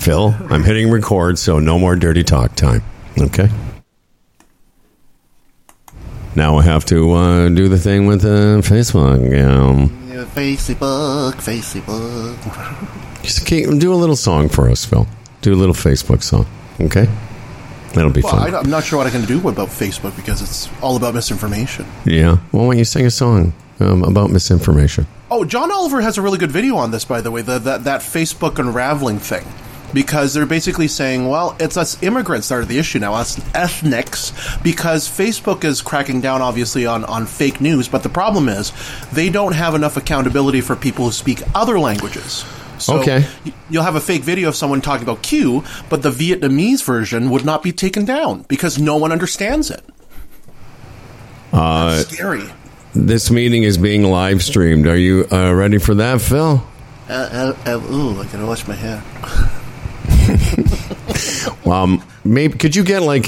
Phil, I'm hitting record, so no more dirty talk time. Okay? Now I have to do the thing with Facebook. Facebook. Just do a little song for us, Phil. Do a little Facebook song. Okay? That'll be fun. I'm not sure what I can do about Facebook because it's all about misinformation. Yeah. Well, why don't you sing a song about misinformation? Oh, John Oliver has a really good video on this, by the way, that Facebook unraveling thing. Because they're basically saying, well, it's us immigrants that are the issue now, us ethnics, because Facebook is cracking down, obviously, on fake news. But the problem is they don't have enough accountability for people who speak other languages. So you'll have a fake video of someone talking about Q, but the Vietnamese version would not be taken down because no one understands it. That's scary. This meeting is being live streamed. Are you ready for that, Phil? Ooh, I can wash my hair. Maybe could you get like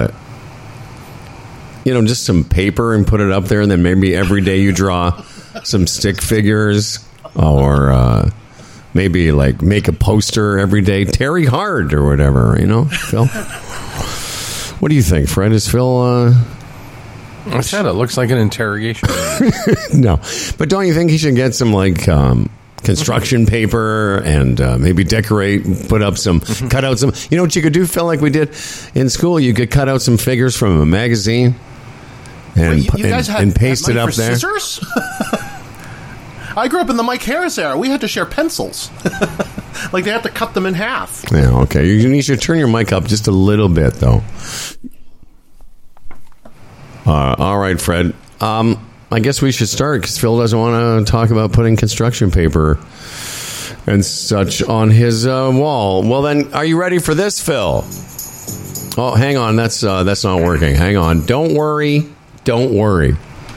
just some paper and put it up there, and then maybe every day you draw some stick figures, or maybe like make a poster every day, Terry Hard or whatever, Phil. What do you think, Fred? Is Phil? I said it looks like an interrogation. No, but don't you think he should get some like construction paper and maybe decorate, put up some, cut out some. You know what you could do, Phil, like we did in school? You could cut out some figures from a magazine and paste it up there. Scissors? I grew up in the Mike Harris era. We had to share pencils. Like they had to cut them in half. Yeah, okay. You should turn your mic up just a little bit, though. All right, Fred. I guess we should start because Phil doesn't want to talk about putting construction paper and such on his wall. Well, then, are you ready for this, Phil? Oh, hang on. That's not working. Hang on. Don't worry. Don't worry.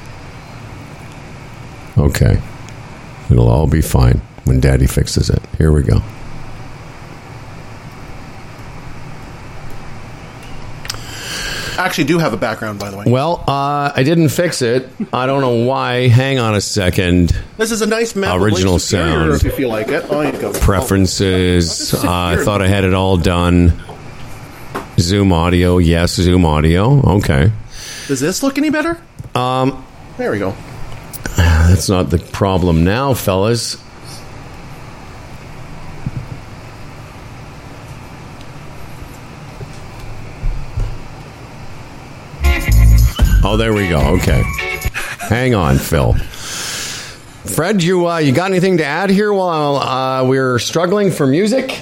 Okay. It'll all be fine when Daddy fixes it. Here we go. I actually do have a background, by the way. Well, I didn't fix it. I don't know why. Hang on a second. This is a nice map. Original sound. If you feel like it. Oh, you go. Preferences. I thought I had it all done. Zoom audio. Yes, Zoom audio. Okay. Does this look any better? There we go. That's not the problem now, fellas. Oh, there we go. Okay. Hang on, Phil. Fred, you got anything to add here while we're struggling for music?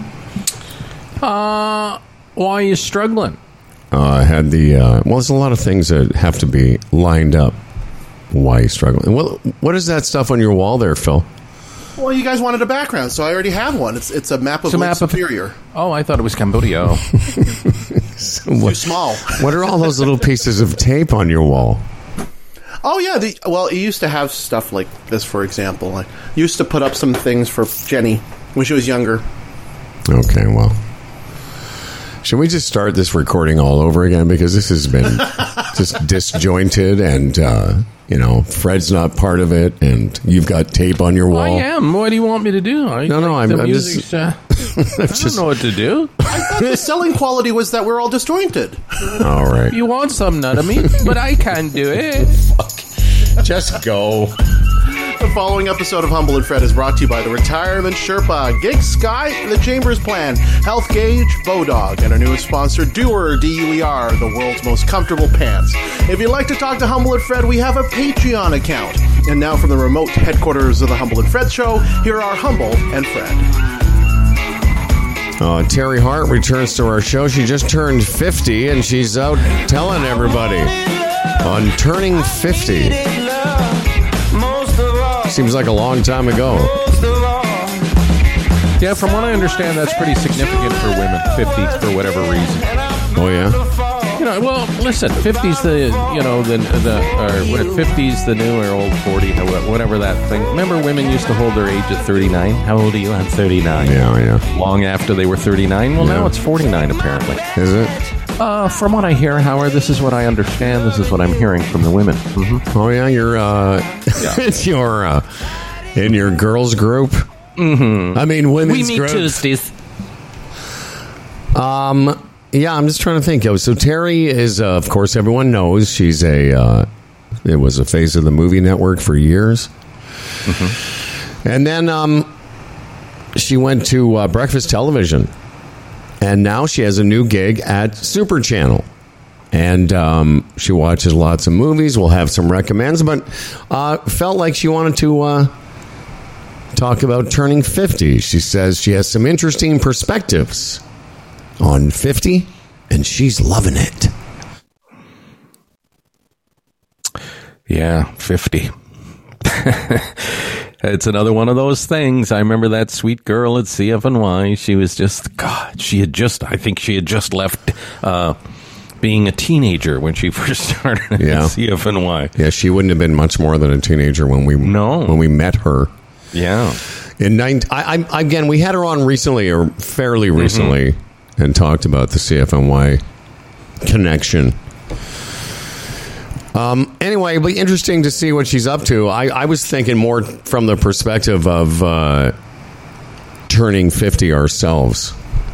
Why are you struggling? I had there's a lot of things that have to be lined up. Why are you struggling? Well, what is that stuff on your wall there, Phil? Well, you guys wanted a background, so I already have one. It's a map of Lake Superior. Oh, I thought it was Cambodia. Too small. What are all those little pieces of tape on your wall? Oh, yeah. It used to have stuff like this, for example. I used to put up some things for Jenny when she was younger. Okay, well. Should we just start this recording all over again? Because this has been just disjointed and, Fred's not part of it and you've got tape on your wall. I am. What do you want me to do? I'm just... I don't know what to do. I thought the selling quality was that we're all disjointed. All right. You want something out of me, but I can't do it. Just go. The following episode of Humble and Fred is brought to you by the Retirement Sherpa, Gig Sky, the Chambers Plan, Health Gauge, Bodog, and our newest sponsor, Duer, D-U-E-R, the world's most comfortable pants. If you'd like to talk to Humble and Fred, we have a Patreon account. And now from the remote headquarters of the Humble and Fred Show, here are Humble and Fred. Terry Hart returns to our show. She just turned 50, and she's out telling everybody on turning 50. Seems like a long time ago. Yeah, from what I understand, that's pretty significant for women, 50, for whatever reason. Oh, yeah? Well, listen, 50's the 50's the new or old 40, whatever that thing. Remember women used to hold their age at 39? How old are you? I'm 39. Yeah. Long after they were 39? Well, now it's 49, apparently. Is it? From what I hear, Howard, this is what I understand. This is what I'm hearing from the women. Mm-hmm. Oh, yeah? You're, it's in your girls group? Mm-hmm. I mean, women's group. We meet Tuesdays. Yeah, I'm just trying to think. So Terry is, of course, everyone knows she's it was a face of the movie network for years. Mm-hmm. And then she went to Breakfast Television. And now she has a new gig at Super Channel. And she watches lots of movies. We'll have some recommends. But felt like she wanted to talk about turning 50. She says she has some interesting perspectives on 50, and she's loving it. Yeah, 50. It's another one of those things. I remember that sweet girl at CFNY. She was just, God, I think she had just left being a teenager when she first started at CFNY. Yeah, she wouldn't have been much more than a teenager when we met her. Yeah. Again, we had her on recently, or fairly recently, and talked about the CFNY connection. Anyway, it'll be interesting to see what she's up to. I was thinking more from the perspective of turning 50 ourselves.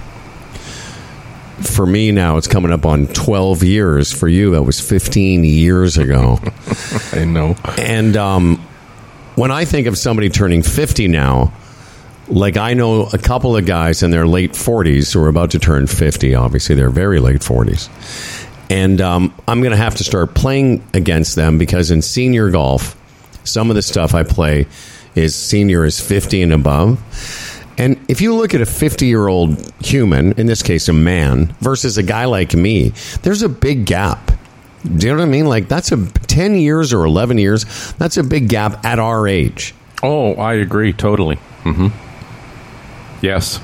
For me now, it's coming up on 12 years. For you, that was 15 years ago. I know. And when I think of somebody turning 50 now, like I know a couple of guys in their late 40s who are about to turn 50. Obviously, they're very late 40s. And I'm going to have to start playing against them because in senior golf, some of the stuff I play is senior is 50 and above. And if you look at a 50-year-old human, in this case a man, versus a guy like me, there's a big gap. Do you know what I mean? Like that's 10 years or 11 years. That's a big gap at our age. Oh, I agree totally. Mm-hmm. Yes.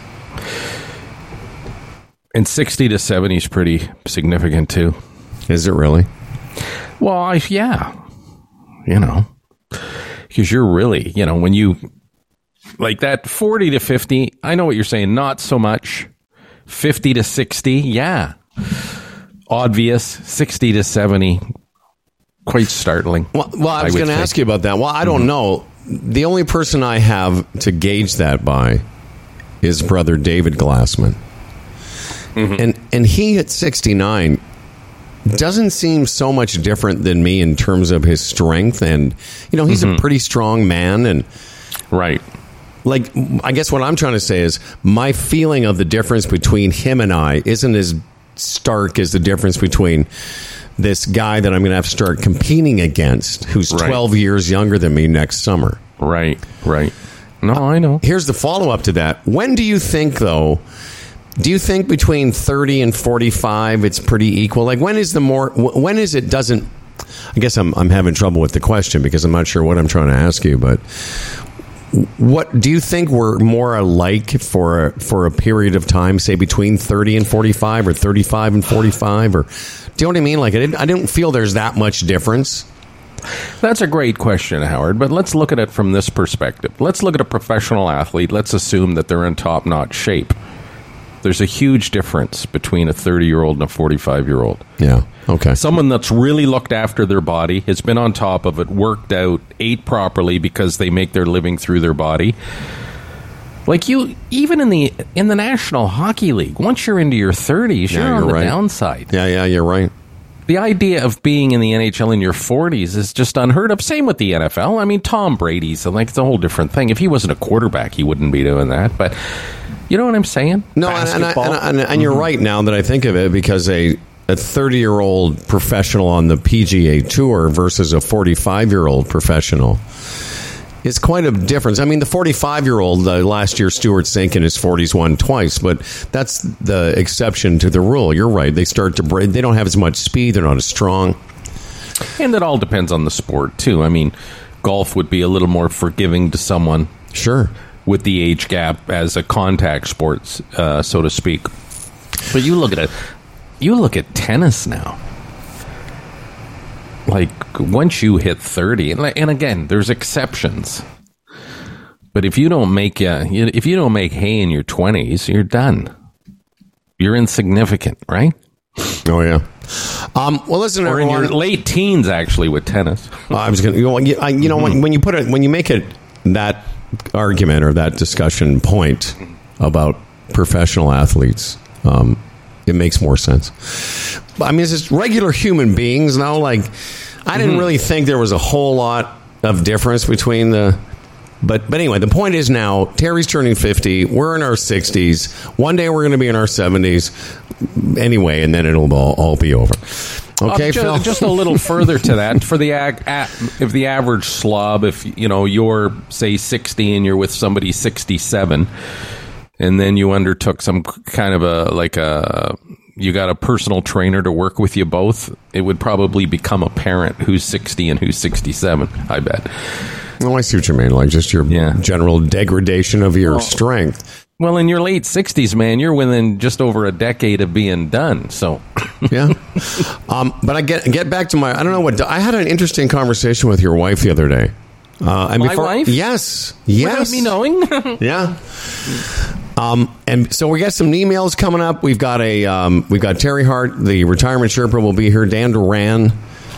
And 60 to 70 is pretty significant, too. Is it really? Well, yeah. You know, because you're really, when you, like that 40 to 50, I know what you're saying, not so much. 50 to 60, yeah. Obvious. 60 to 70, quite startling. Well I was going to ask you about that. Well, I don't know. The only person I have to gauge that by is brother David Glassman. Mm-hmm. And he at 69 doesn't seem so much different than me in terms of his strength, and he's a pretty strong man, and right. Like, I guess what I'm trying to say is my feeling of the difference between him and I isn't as stark as the difference between this guy that I'm going to have to start competing against, who's 12 years younger than me next summer. Right. No, I know. Here's the follow-up to that. When do you think, though? Do you think between 30 and 45 it's pretty equal? Like when is it doesn't? I guess I'm having trouble with the question because I'm not sure what I'm trying to ask you. But what do you think we're more alike for a period of time? Say between 30 and 45, or 35 and 45, or do you know what I mean? Like I didn't feel there's that much difference. That's a great question, Howard, but let's look at it from this perspective. Let's look at a professional athlete. Let's assume that they're in top-notch shape. There's a huge difference between a 30-year-old and a 45-year-old. Yeah, okay. Someone that's really looked after their body, has been on top of it, worked out, ate properly because they make their living through their body. Like you, even in the National Hockey League, once you're into your 30s, you're on the downside. Yeah, you're right. The idea of being in the NHL in your 40s is just unheard of. Same with the NFL. I mean, Tom Brady's it's a whole different thing. If he wasn't a quarterback, he wouldn't be doing that. But you know what I'm saying? No, and you're right now that I think of it, because a 30-year-old professional on the PGA Tour versus a 45-year-old professional is quite a difference. I mean, the 45-year-old, last year, Stuart Sink in his 40s won twice, but that's the exception to the rule. You're right. They start to break. They don't have as much speed. They're not as strong. And that all depends on the sport, too. I mean, golf would be a little more forgiving to someone. Sure. With the age gap as a contact sport, so to speak. But you look at tennis now. Like, once you hit 30, and again, there's exceptions. But if you don't make hay in your 20s, you're done. You're insignificant, right? Oh yeah. Well, listen, or everyone, in your late teens, actually, with tennis. I was going to, when you make it that argument or that discussion point about professional athletes, It makes more sense. But, I mean, it's just regular human beings now. Like, I didn't really think there was a whole lot of difference between the... But anyway, the point is now, Terry's turning 50. We're in our 60s. One day we're going to be in our 70s. Anyway, and then it'll all be over. Okay, Phil? Just a little further to that. For the if the average slob, if you're, say, 60 and you're with somebody 67, and then you undertook some kind of you got a personal trainer to work with you both, it would probably become apparent who's 60 and who's 67, I bet. Oh, I see what you mean. Like just your general degradation of your strength. Well, in your late 60s, man, you're within just over a decade of being done. So, yeah. But I get back to I don't know what, I had an interesting conversation with your wife the other day. My wife? Yes. Without me knowing? Yeah. And so we got some emails coming up. We've got Terry Hart, the retirement Sherpa, will be here. Dan Duran,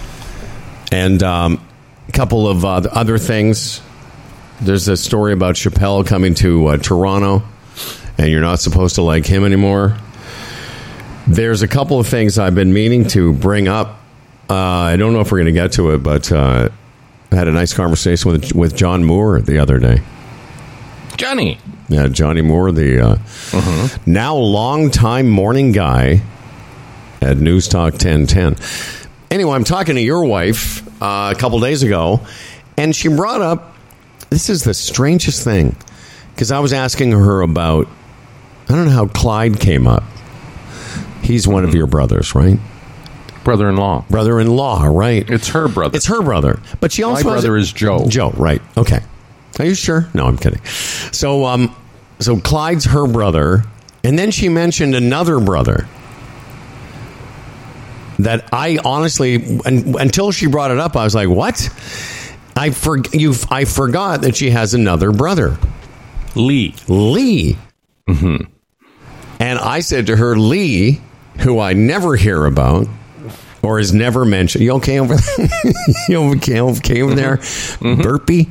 and a couple of other things. There's a story about Chappelle coming to Toronto, and you're not supposed to like him anymore. There's a couple of things I've been meaning to bring up. I don't know if we're going to get to it, but I had a nice conversation with John Moore the other day. Johnny. Yeah, Johnny Moore, the now longtime morning guy at News Talk 1010. Anyway, I'm talking to your wife a couple days ago, and she brought up, this is the strangest thing, because I was asking her about, I don't know how Clyde came up. He's one of your brothers, right? Brother-in-law. Brother-in-law, right. It's her brother. It's her brother. But she also My brother is Joe. Joe, right. Okay. Are you sure? No, I'm kidding. So Clyde's her brother, and then she mentioned another brother that I honestly, until she brought it up, I was like, what? I forgot that she has another brother. Lee. Mm-hmm. And I said to her, Lee, who I never hear about, or is never mentioned. You okay over there? You okay over there? Mm-hmm. Burpee?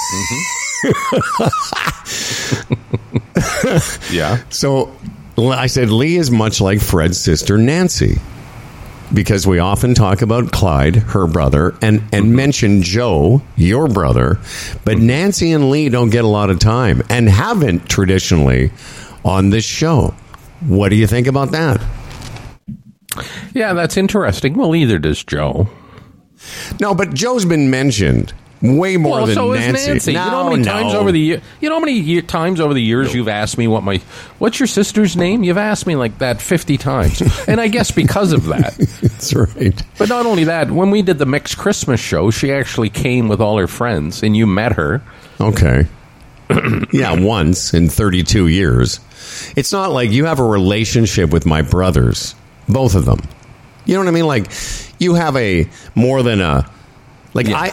Mm-hmm. Yeah. So I said, Lee is much like Fred's sister, Nancy, because we often talk about Clyde, her brother, and mention Joe, your brother, but Nancy and Lee don't get a lot of time and haven't traditionally on this show. What do you think about that? Yeah, that's interesting. Well, either does Joe. No, but Joe's been mentioned way more than so Nancy. Is Nancy. No, you know how many times over the year? You know how many times over the years you've asked me what's your sister's name? You've asked me like that 50 times, and I guess because of that. That's right. But not only that, when we did the mixed Christmas show, she actually came with all her friends, and you met her. Okay. Yeah, once in 32 years. It's not like you have a relationship with my brothers, both of them. You know what I mean? Like, you have more than a... Like, yeah.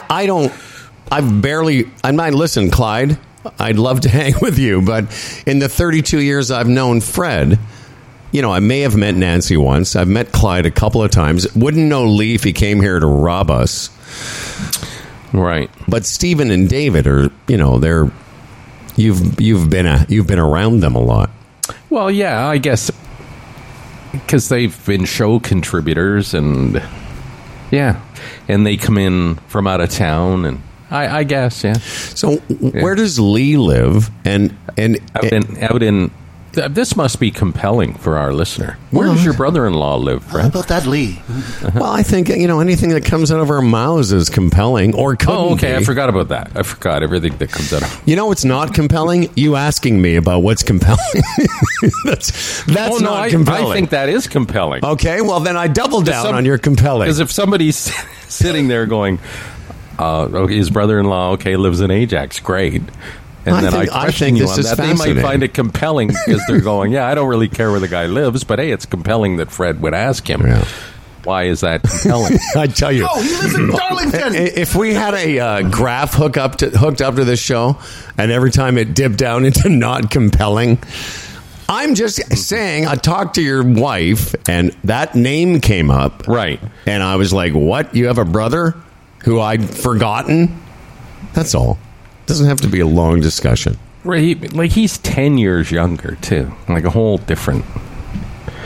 Listen, Clyde, I'd love to hang with you, but in the 32 years I've known Fred, I may have met Nancy once. I've met Clyde a couple of times. Wouldn't know Lee if he came here to rob us. Right. But Stephen and David are, they're... You've been around them a lot. Well, yeah, I guess because they've been show contributors, and and they come in from out of town, and I guess, yeah. So where does Lee live? And out in this must be compelling for our listener. Where does your brother-in-law live, Fred? How about that, Lee? Well, I think, anything that comes out of our mouths is compelling, or couldn't be. I forgot about that. I forgot everything that comes out of... What's not compelling? You asking me about what's compelling. that's not compelling. I think that is compelling. Okay, well, then I double down on your compelling. Because if somebody's sitting there going, his brother-in-law, lives in Ajax, great... And then I question you on that. They might find it compelling because they're going, I don't really care where the guy lives, but hey, it's compelling that Fred would ask him. Yeah. Why is that compelling? I tell you. Oh, he lives in Darlington. If we had a graph hooked up to this show, and every time it dipped down into not compelling, I'm just saying, I talked to your wife, and that name came up. Right. And I was like, what? You have a brother who I'd forgotten? That's all. Doesn't have to be a long discussion. Right, he's 10 years younger too, like a whole different.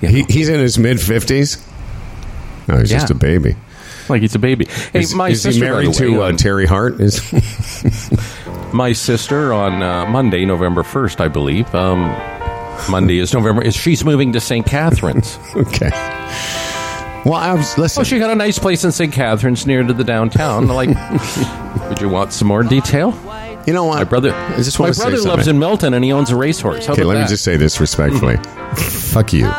He's in his mid-50s? No, he's just a baby. Like he's a baby. Hey, Is he married to Terry Hart? My sister on Monday, November 1st, I believe. Monday is November. She's moving to St. Catharines. Okay. Well, listen. Oh, she got a nice place in St. Catharines near to the downtown. Like, would you want some more detail? You know what? My brother lives in Milton, and he owns a racehorse. Okay, let me just say this respectfully. Fuck you.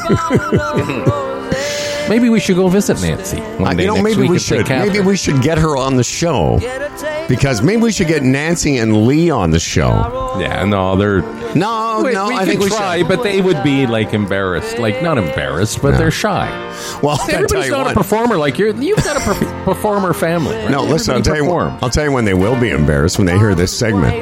Maybe we should go visit Nancy one day next week. Maybe we should get her on the show. Because maybe we should get Nancy and Lee on the show. Yeah, no, I think we try, should. But they would be like embarrassed, like not embarrassed, but they're shy. Well, everybody's not a performer like you've got a performer family. Right? No, listen, I'll tell you when they will be embarrassed when they hear this segment.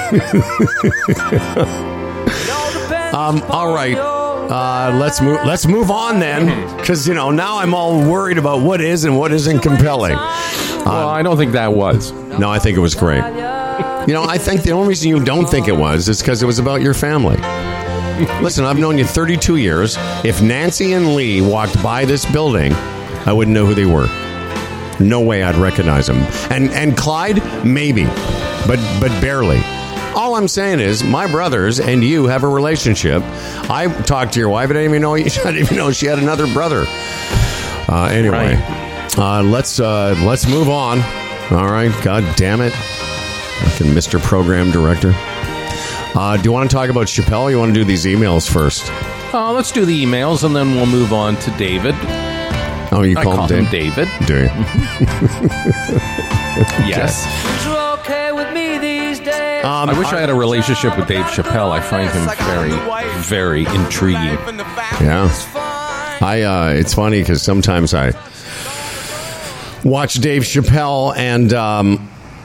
All right. Let's move on then, because now I'm all worried about what is and what isn't compelling. Well, I don't think that was. No, I think it was great. I think the only reason you don't think it was is because it was about your family. Listen, I've known you 32 years. If Nancy and Lee walked by this building, I wouldn't know who they were. No way I'd recognize them. And Clyde, maybe, but barely. All I'm saying is my brothers and you have a relationship. I talked to your wife. I didn't even know she had another brother. Anyway, let's move on. All right. God damn it. Fucking Mr. Program Director. Do you want to talk about Chappelle? Or you want to do these emails first? Let's do the emails and then we'll move on to David. Oh, you call him David? Do you? Yes. I wish I had a relationship with Dave Chappelle. I find him very, very intriguing. Yeah. It's funny because sometimes I watch Dave Chappelle and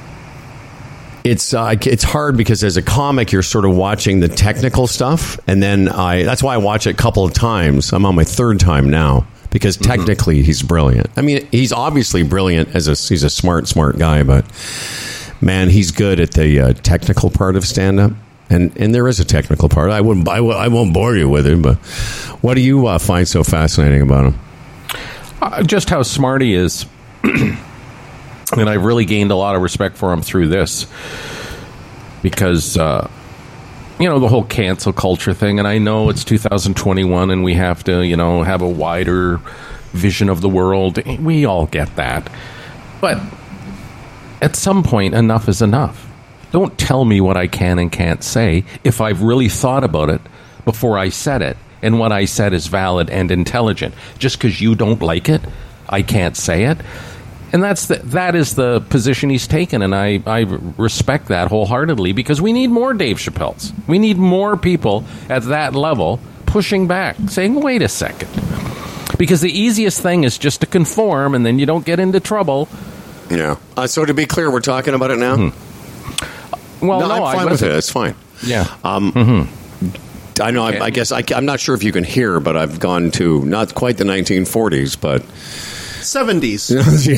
it's hard because as a comic you're sort of watching the technical stuff, and then that's why I watch it a couple of times. I'm on my third time now because technically he's brilliant. I mean, he's obviously brilliant he's a smart guy, but man, he's good at the technical part of stand-up, and there is a technical part. I won't bore you with it, but what do you find so fascinating about him? Just how smart he is. And I've really gained a lot of respect for him through this because, the whole cancel culture thing. And I know it's 2021 and we have to, have a wider vision of the world. We all get that. But at some point, enough is enough. Don't tell me what I can and can't say if I've really thought about it before I said it. And what I said is valid and intelligent. Just because you don't like it, I can't say it. And that is the position he's taken, and I respect that wholeheartedly because we need more Dave Chappelles. We need more people at that level pushing back, saying, wait a second. Because the easiest thing is just to conform, and then you don't get into trouble. Yeah. So to be clear, we're talking about it now? Well, no, I'm fine with it. It's fine. Yeah. I know, I guess, I'm not sure if you can hear, but I've gone to not quite the 1940s, but 70s.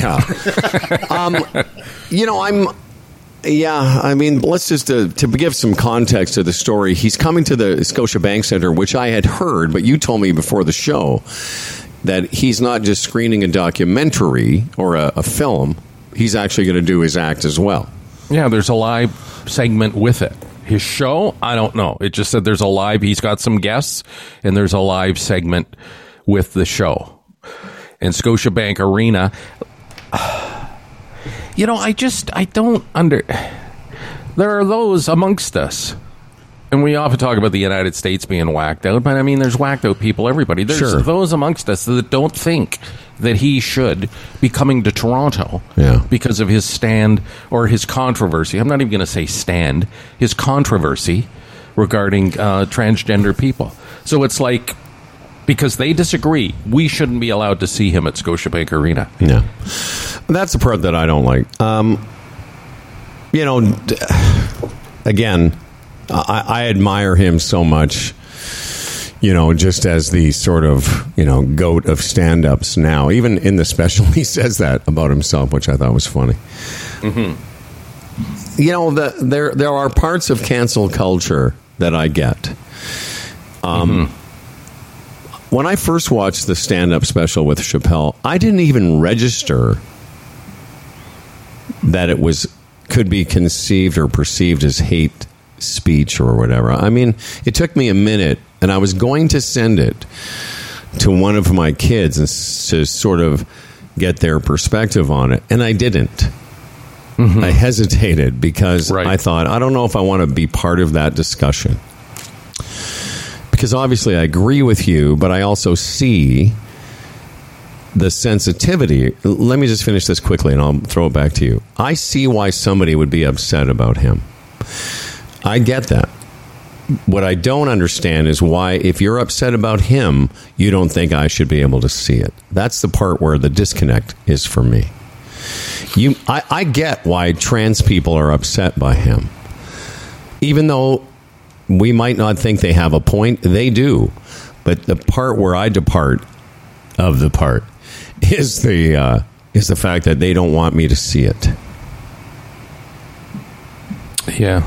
Let's just to give some context to the story. He's coming to the Scotia Bank Center, which I had heard, but you told me before the show that he's not just screening a documentary or a film. He's actually going to do his act as well. Yeah, there's a live segment with it. His show, I don't know. It just said there's a live, he's got some guests, and there's a live segment with the show. In Scotiabank Arena, there are those amongst us, and we often talk about the United States being whacked out, but I mean, there's whacked out people, everybody. There's those amongst us that don't think that he should be coming to Toronto because of his stand or his controversy. I'm not even going to say stand, his controversy regarding transgender people. So it's like, because they disagree, we shouldn't be allowed to see him at Scotiabank Arena. Yeah. That's the part that I don't like. Again, I admire him so much, just as the sort of, goat of stand-ups now. Even in the special, he says that about himself, which I thought was funny. There are parts of cancel culture that I get. when I first watched the stand-up special with Chappelle, I didn't even register that it could be conceived or perceived as hate speech or whatever. I mean, it took me a minute, and I was going to send it to one of my kids and to sort of get their perspective on it, and I didn't. I hesitated because I thought, I don't know if I want to be part of that discussion. Because obviously I agree with you, but I also see the sensitivity. Let me just finish this quickly and I'll throw it back to you. I see why somebody would be upset about him. I get that. What I don't understand is why, if you're upset about him, you don't think I should be able to see it. That's the part where the disconnect is for me. I get why trans people are upset by him. Even though we might not think they have a point, they do. But the part where I depart of the part is the fact that they don't want me to see it. Yeah.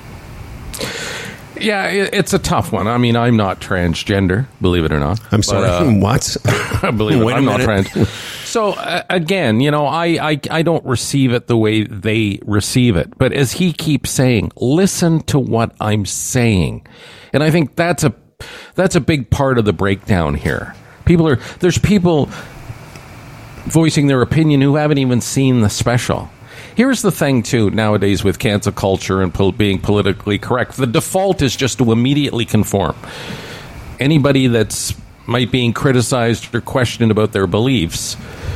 Yeah, it's a tough one. I mean, I'm not transgender, believe it or not. I'm sorry, what? Believe it, I'm not trans. So, again, you know, I don't receive it the way they receive it. But as he keeps saying, listen to what I'm saying. And I think that's a big part of the breakdown here. There's people voicing their opinion who haven't even seen the special. Here's the thing, too, nowadays with cancel culture and being politically correct. The default is just to immediately conform. Anybody that's might being criticized or questioned about their beliefs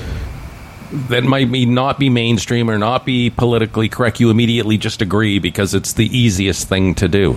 that might not be mainstream or not be politically correct, you immediately just agree because it's the easiest thing to do.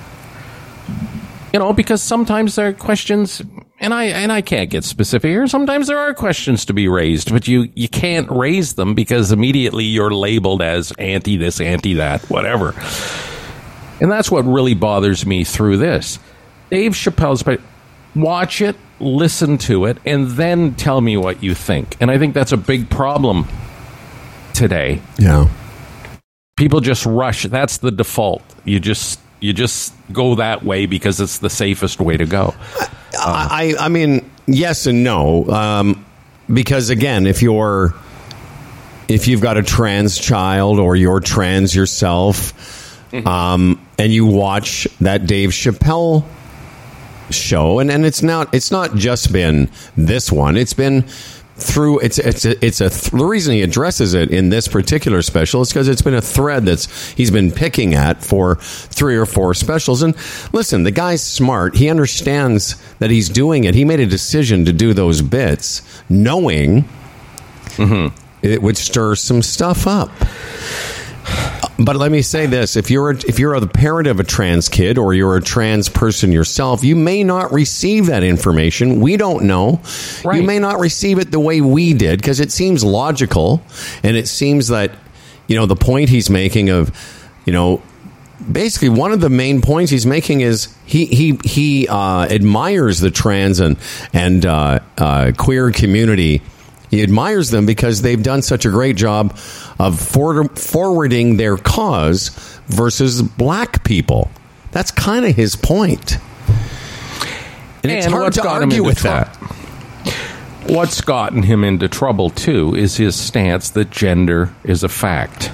You know, because sometimes there are questions, and I can't get specific here, sometimes there are questions to be raised, but you can't raise them because immediately you're labeled as anti this, anti that, whatever. And that's what really bothers me through this. Dave Chappelle's, watch it, listen to it, and then tell me what you think. And I think that's a big problem today. Yeah. People just rush. That's the default. You just go that way because it's the safest way to go. I mean, yes and no. Because again, if you've got a trans child or you're trans yourself, and you watch that Dave Chappelle show, and it's not just been this one. It's been through. The reason he addresses it in this particular special is because it's been a thread he's been picking at for 3 or 4 specials. And listen, the guy's smart. He understands that he's doing it. He made a decision to do those bits, knowing it would stir some stuff up. But let me say this: if you're the parent of a trans kid or you're a trans person yourself, you may not receive that information. We don't know. Right. You may not receive it the way we did because it seems logical, and it seems that, you know, the point he's making of, you know, basically one of the main points he's making is he admires the trans and queer community. He admires them because they've done such a great job of forwarding their cause versus black people. That's kind of his point. And it's hard to argue with that. What's gotten him into trouble, too, is his stance that gender is a fact.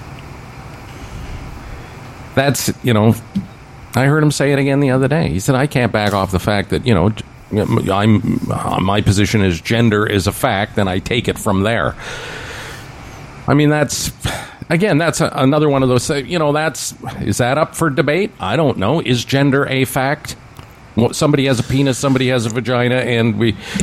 That's, you know, I heard him say it again the other day. He said, I can't back off the fact that, you know, my position is gender is a fact, and I take it from there. I mean, that's another one of those, you know, is that up for debate? I don't know. Is gender a fact? Somebody has a penis, somebody has a vagina, and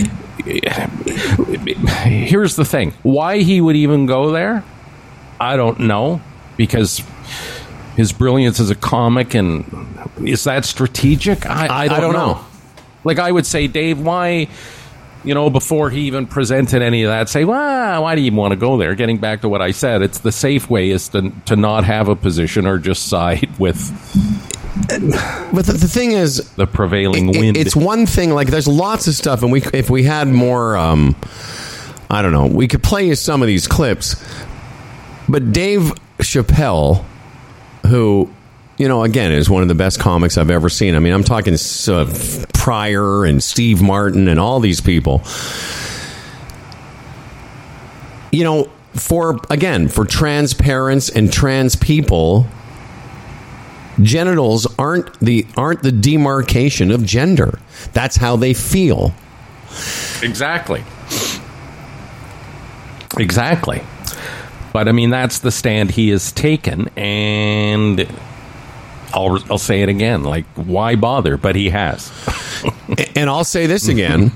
here's the thing. Why he would even go there, I don't know, because his brilliance as a comic, and is that strategic? I don't know. Like, I would say, Dave, why, you know, before he even presented any of that, say, well, why do you even want to go there? Getting back to what I said, it's the safe way is to not have a position or just side with. But the thing is, the prevailing wind. It's one thing, like, there's lots of stuff, and if we had more, I don't know, we could play you some of these clips. But Dave Chappelle, who again, is one of the best comics I've ever seen. I mean, I'm talking Pryor and Steve Martin and all these people. For trans parents and trans people, genitals aren't the demarcation of gender. That's how they feel. Exactly. But I mean, that's the stand he has taken, and I'll say it again. Like, why bother? But he has. And I'll say this again.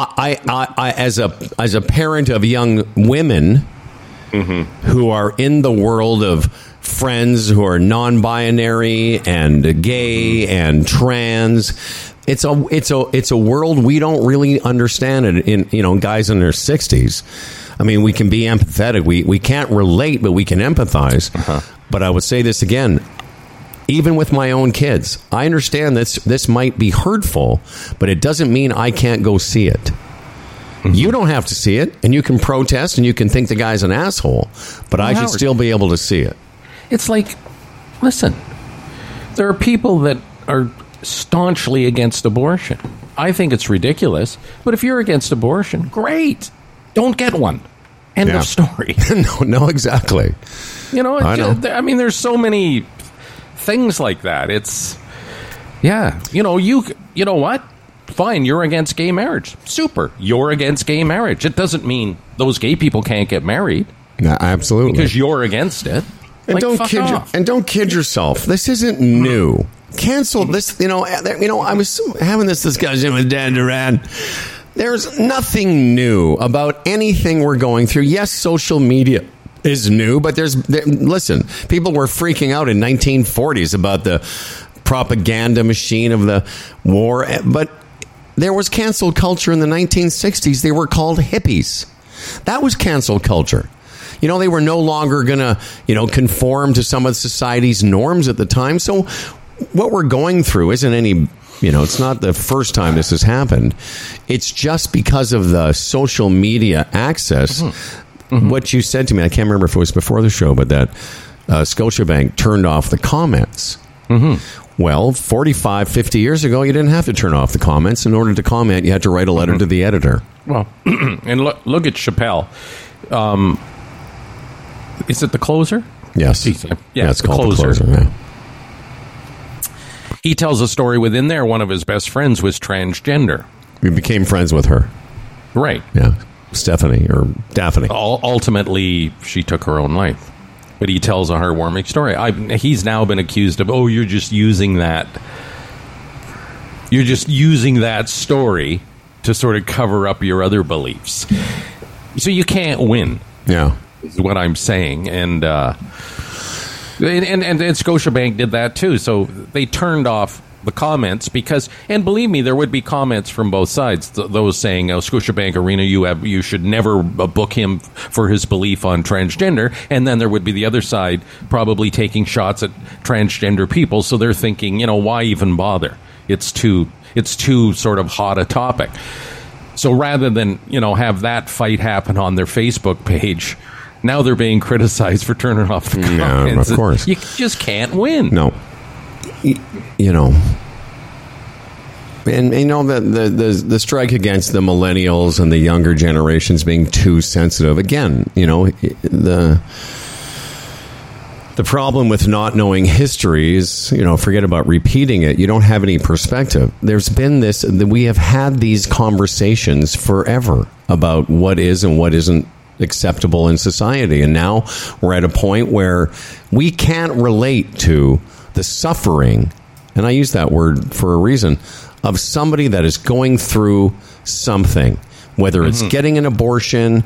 I as a parent of young women who are in the world of friends who are non-binary and gay and trans, it's a world we don't really understand. In guys in their 60s. I mean, we can be empathetic. We can't relate, but we can empathize. But I would say this again. Even with my own kids, I understand this might be hurtful, but it doesn't mean I can't go see it. You don't have to see it, and you can protest, and you can think the guy's an asshole, but I should still be able to see it. It's like, listen, there are people that are staunchly against abortion. I think it's ridiculous, but if you're against abortion, great. Don't get one. End of story. No, exactly. I mean, there's so many things like that. It's, you know what? Fine, you're against gay marriage. Super. You're against gay marriage. It doesn't mean those gay people can't get married. No, absolutely. Because you're against it. And don't kid yourself. This isn't new. Cancel this. I was having this discussion with Dan Duran. There's nothing new about anything we're going through. Yes, social media is new, but listen, people were freaking out in 1940s about the propaganda machine of the war, but there was cancel culture in the 1960s. They were called hippies. That was cancel culture. They were no longer going to, conform to some of society's norms at the time. So what we're going through isn't any, it's not the first time this has happened. It's just because of the social media access. What you said to me, I can't remember if it was before the show, but that Scotiabank turned off the comments. Well, 45, 50 years ago, you didn't have to turn off the comments. In order to comment, you had to write a letter to the editor. Well, and look at Chappelle. Is it The Closer? Yes. Yeah, it's called The Closer. Yeah. He tells a story within there. One of his best friends was transgender. We became friends with her. Right. Yeah. Stephanie or Daphne. Ultimately, she took her own life. But he tells a heartwarming story. He's now been accused of, you're just using that. You're just using that story to sort of cover up your other beliefs. So you can't win. Yeah. Is what I'm saying. And Scotiabank did that too. So they turned off the comments because, and believe me, there would be comments from both sides. Those saying, Scotiabank Arena, you should never book him for his belief on transgender. And then there would be the other side probably taking shots at transgender people. So they're thinking, why even bother? It's too sort of hot a topic. So rather than, have that fight happen on their Facebook page, now they're being criticized for turning off the comments. Of course. You just can't win. No. And the strike against the millennials and the younger generations being too sensitive. Again, the problem with not knowing history is, forget about repeating it. You don't have any perspective. There's been we have had these conversations forever about what is and what isn't acceptable in society. And now we're at a point where we can't relate to the suffering, and I use that word for a reason, of somebody that is going through something, whether it's getting an abortion,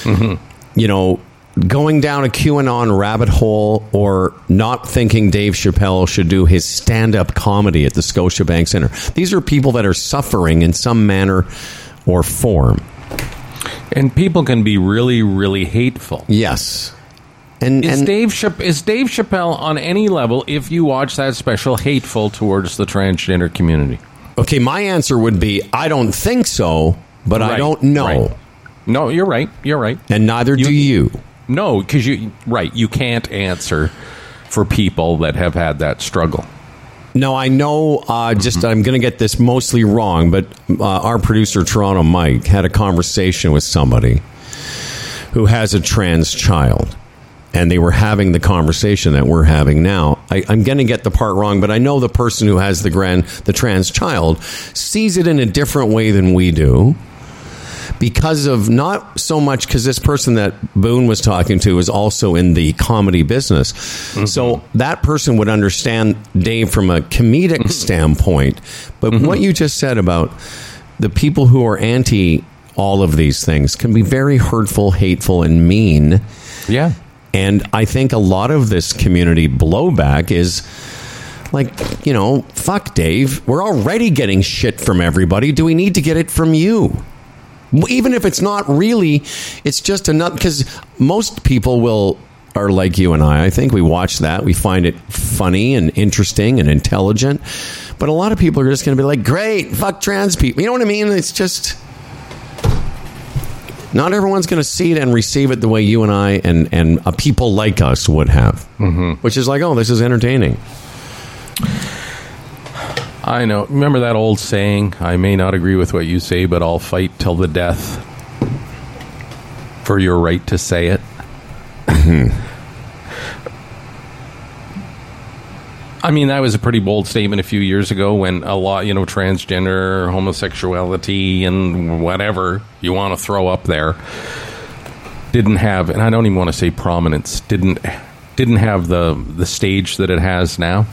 going down a QAnon rabbit hole, or not thinking Dave Chappelle should do his stand-up comedy at the Scotiabank Center. These are people that are suffering in some manner or form. And people can be really, really hateful. Yes. Is Dave Chappelle on any level, if you watch that special, hateful towards the transgender community? Okay, my answer would be, I don't think so, but I don't know. Right. No, you're right. You're right. And neither do you. No, because you can't answer for people that have had that struggle. No, I know. I'm going to get this mostly wrong, but our producer, Toronto Mike, had a conversation with somebody who has a trans child, and they were having the conversation that we're having now. I'm going to get the part wrong, but I know the person who has the trans child sees it in a different way than we do. Because of not so much because this person that Boone was talking to is also in the comedy business. Mm-hmm. So that person would understand Dave from a comedic standpoint. But what you just said about the people who are anti all of these things can be very hurtful, hateful, and mean. Yeah. And I think a lot of this community blowback is like, fuck Dave. We're already getting shit from everybody. Do we need to get it from you? Even if it's not really, it's just enough, because most people are like you and I think we watch that, we find it funny and interesting and intelligent, but a lot of people are just going to be like, great, fuck trans people. You know what I mean? It's just, not everyone's going to see it and receive it the way you and I and people like us would have, which is like, oh, this is entertaining. I know. Remember that old saying, I may not agree with what you say, but I'll fight till the death for your right to say it? I mean, that was a pretty bold statement a few years ago when a lot, transgender, homosexuality, and whatever you want to throw up there didn't have, and I don't even want to say prominence, didn't have the stage that it has now.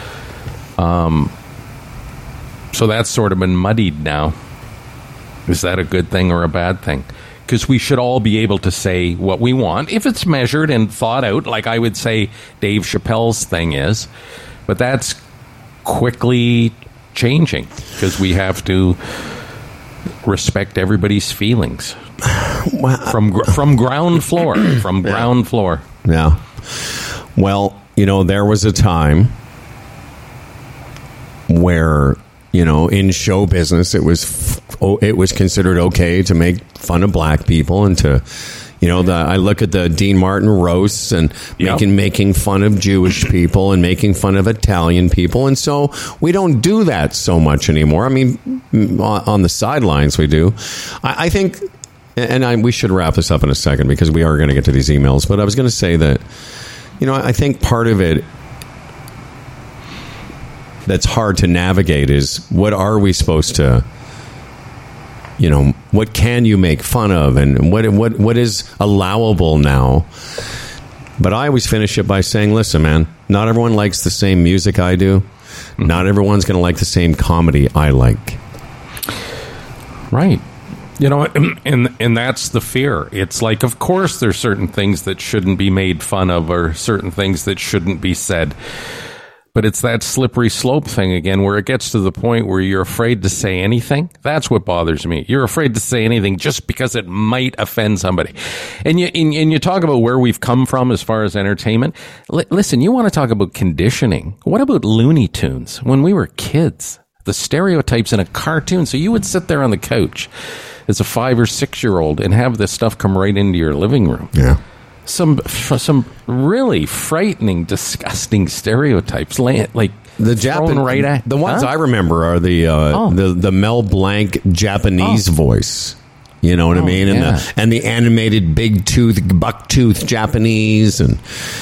So that's sort of been muddied now. Is that a good thing or a bad thing? Because we should all be able to say what we want, if it's measured and thought out, like I would say Dave Chappelle's thing is. But that's quickly changing, because we have to respect everybody's feelings. From ground floor. From ground floor. Yeah. Well, there was a time where, in show business, it was considered okay to make fun of black people and to, I look at the Dean Martin roasts and making fun of Jewish people and making fun of Italian people. And so we don't do that so much anymore. I mean, on the sidelines we do. I think, and we should wrap this up in a second because we are going to get to these emails, but I was going to say that, I think part of it that's hard to navigate is what are we supposed to, what can you make fun of and what is allowable now? But I always finish it by saying, listen, man, not everyone likes the same music I do. Mm-hmm. Not everyone's going to like the same comedy I like. Right. And that's the fear. It's like, of course, there's certain things that shouldn't be made fun of or certain things that shouldn't be said. But it's that slippery slope thing again, where it gets to the point where you're afraid to say anything. That's what bothers me. You're afraid to say anything just because it might offend somebody. And you talk about where we've come from as far as entertainment. Listen, you want to talk about conditioning. What about Looney Tunes? When we were kids, the stereotypes in a cartoon. So you would sit there on the couch as a 5 or 6 year old and have this stuff come right into your living room. Yeah. Some really frightening, disgusting stereotypes, like the Japanese. The ones I remember are the Mel Blanc Japanese voice. You know what I mean? And the animated buck tooth Japanese and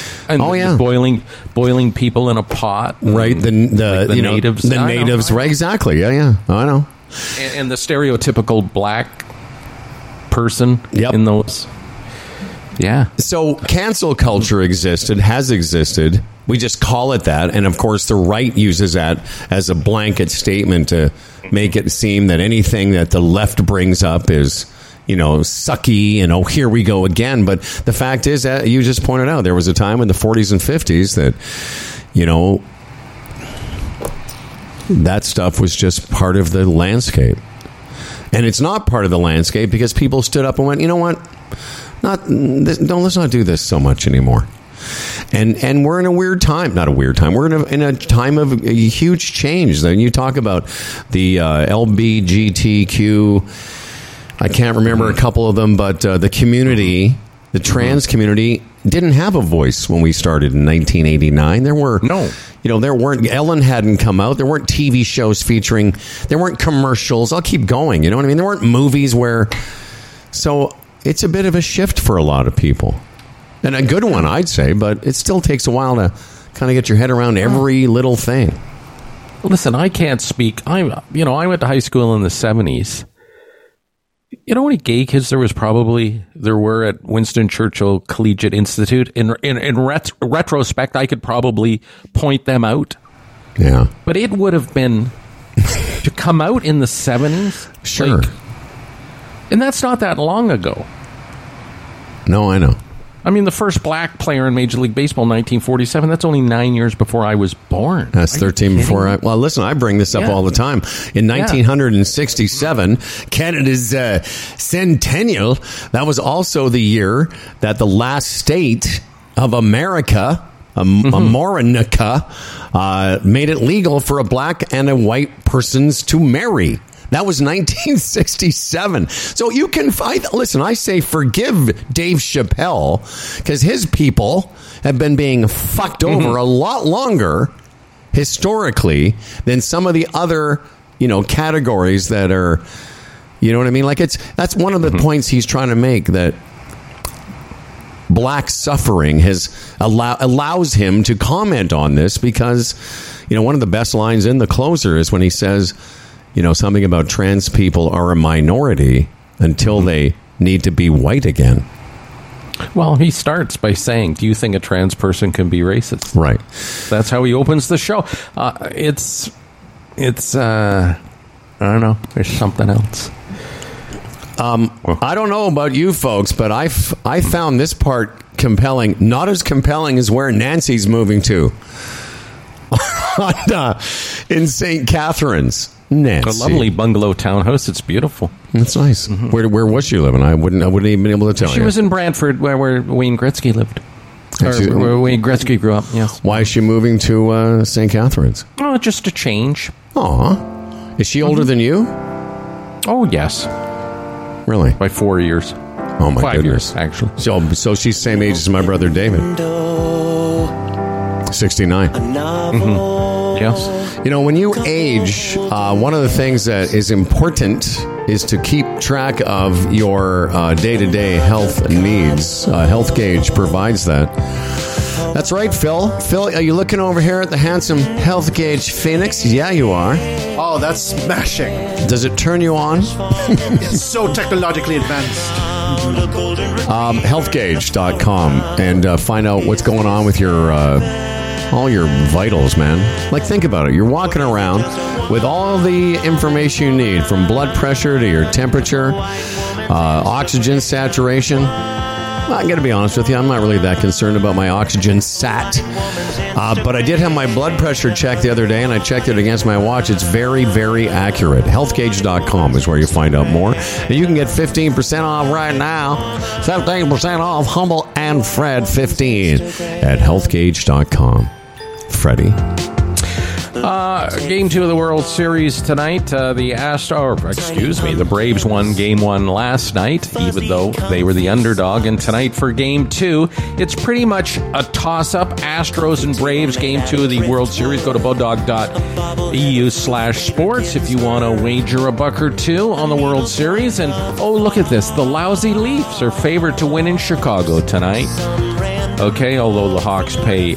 boiling people in a pot. Right. The natives. The natives. Right. Exactly. Yeah. I know. And the stereotypical black person in those. Yeah. So cancel culture has existed. We just call it that. And of course, the right uses that as a blanket statement to make it seem that anything that the left brings up is, sucky and, here we go again. But the fact is that you just pointed out there was a time in the 40s and 50s that, that stuff was just part of the landscape. And it's not part of the landscape because people stood up and went, you know what? Let's not do this so much anymore. And we're in a weird time. Not a weird time. We're in a time of a huge change. Then you talk about the LBGTQ. I can't remember a couple of them, but the community, the trans community, didn't have a voice when we started in 1989. There weren't, Ellen hadn't come out. There weren't TV shows featuring, there weren't commercials. I'll keep going. You know what I mean? There weren't movies so it's a bit of a shift for a lot of people. And a good one, I'd say, but it still takes a while to kind of get your head around every little thing. Listen, I can't speak. I went to high school in the 70s. You know how many gay kids there were at Winston Churchill Collegiate Institute? In retrospect, I could probably point them out. Yeah. But it would have been to come out in the 70s. Sure. And that's not that long ago. No, I know. I mean, the first black player in Major League Baseball, 1947, that's only 9 years before I was born. That's 13 before I... Well, listen, I bring this up all the time. In 1967, Canada's centennial, that was also the year that the last state of America, America, made it legal for a black and a white persons to marry. That was 1967. So you can listen, I say forgive Dave Chappelle because his people have been being fucked over a lot longer historically than some of the other, categories that are, you know what I mean? Like that's one of the points he's trying to make, that black suffering allows him to comment on this because, one of the best lines in The Closer is when he says, something about trans people are a minority until they need to be white again. Well, he starts by saying, do you think a trans person can be racist? Right. That's how he opens the show. It's I don't know. There's something else. I don't know about you folks, but I found this part compelling. Not as compelling as where Nancy's moving to. In St. Catharines. Nancy. A lovely bungalow townhouse. It's beautiful. It's nice. Where was she living? I wouldn't even be able to tell you. She was in Brantford, where Wayne Gretzky lived. Where Wayne Gretzky grew up, yes. Why is she moving to St. Catharines? Oh, just a change. Aw. Is she older than you? Oh, yes. Really? By 4 years. Oh, my 5 goodness. years, actually. So she's the same age as my brother David. 69. Yes. When you age, one of the things that is important is to keep track of your day-to-day health needs. Health Gauge provides that. That's right, Phil. Phil, are you looking over here at the handsome Health Gauge Phoenix? Yeah, you are. Oh, that's smashing. Does it turn you on? It's so technologically advanced. Healthgauge.com and find out what's going on with your... all your vitals, man. Like, think about it. You're walking around with all the information you need, from blood pressure to your temperature, oxygen saturation. I'm going to be honest with you. I'm not really that concerned about my oxygen sat. But I did have my blood pressure checked the other day, and I checked it against my watch. It's very, very accurate. Healthgauge.com is where you find out more. And you can get 15% off right now. 15% off Humble and Fred 15 at healthgauge.com. Freddie. Game 2 of the World Series tonight. The Braves won Game 1 last night, even though they were the underdog. And tonight for Game 2, it's pretty much a toss-up. Astros and Braves, Game 2 of the World Series. Go to bodog.eu/sports if you want to wager a buck or two on the World Series. And, oh, look at this. The lousy Leafs are favored to win in Chicago tonight. Okay, although the Hawks pay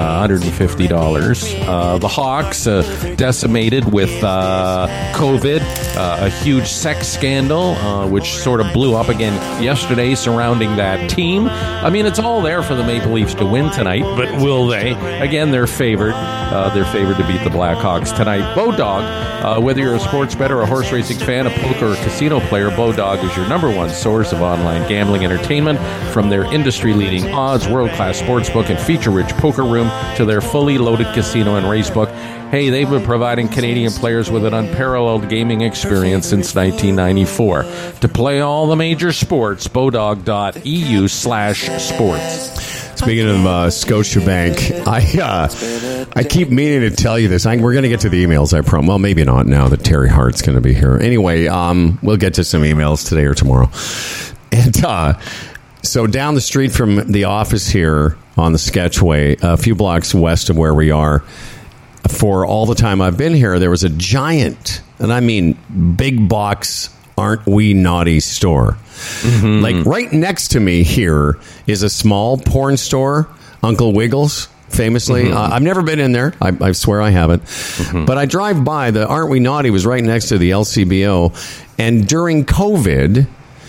$150. The Hawks, decimated with COVID, a huge sex scandal, which sort of blew up again yesterday surrounding that team. I mean, it's all there for the Maple Leafs to win tonight, but will they? Again, they're favored. They're favored to beat the Blackhawks tonight. Bodog, whether you're a sports bettor, a horse racing fan, a poker or casino player, Bodog is your #1 source of online gambling entertainment. From their industry-leading odds, world-class sportsbook, and feature-rich poker room to their fully loaded casino and racebook. Hey, they've been providing Canadian players with an unparalleled gaming experience since 1994. To play all the major sports, bodog.eu/sports. Speaking of Scotiabank, I keep meaning to tell you this. We're going to get to the emails, I promise. Well, maybe not now that Terry Hart's going to be here. Anyway, we'll get to some emails today or tomorrow. And So down the street from the office here on the Sketchway, a few blocks west of where we are, for all the time I've been here, there was a giant, and I mean big box, Aren't We Naughty store. Mm-hmm. Like right next to me here is a small porn store, Uncle Wiggles, famously. Mm-hmm. I've never been in there. I swear I haven't. Mm-hmm. But I drive by. The Aren't We Naughty was right next to the LCBO. And during COVID,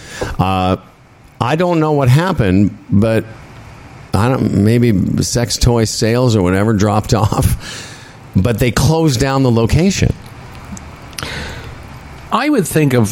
I don't know what happened, but maybe sex toy sales or whatever dropped off. But they closed down the location. I would think of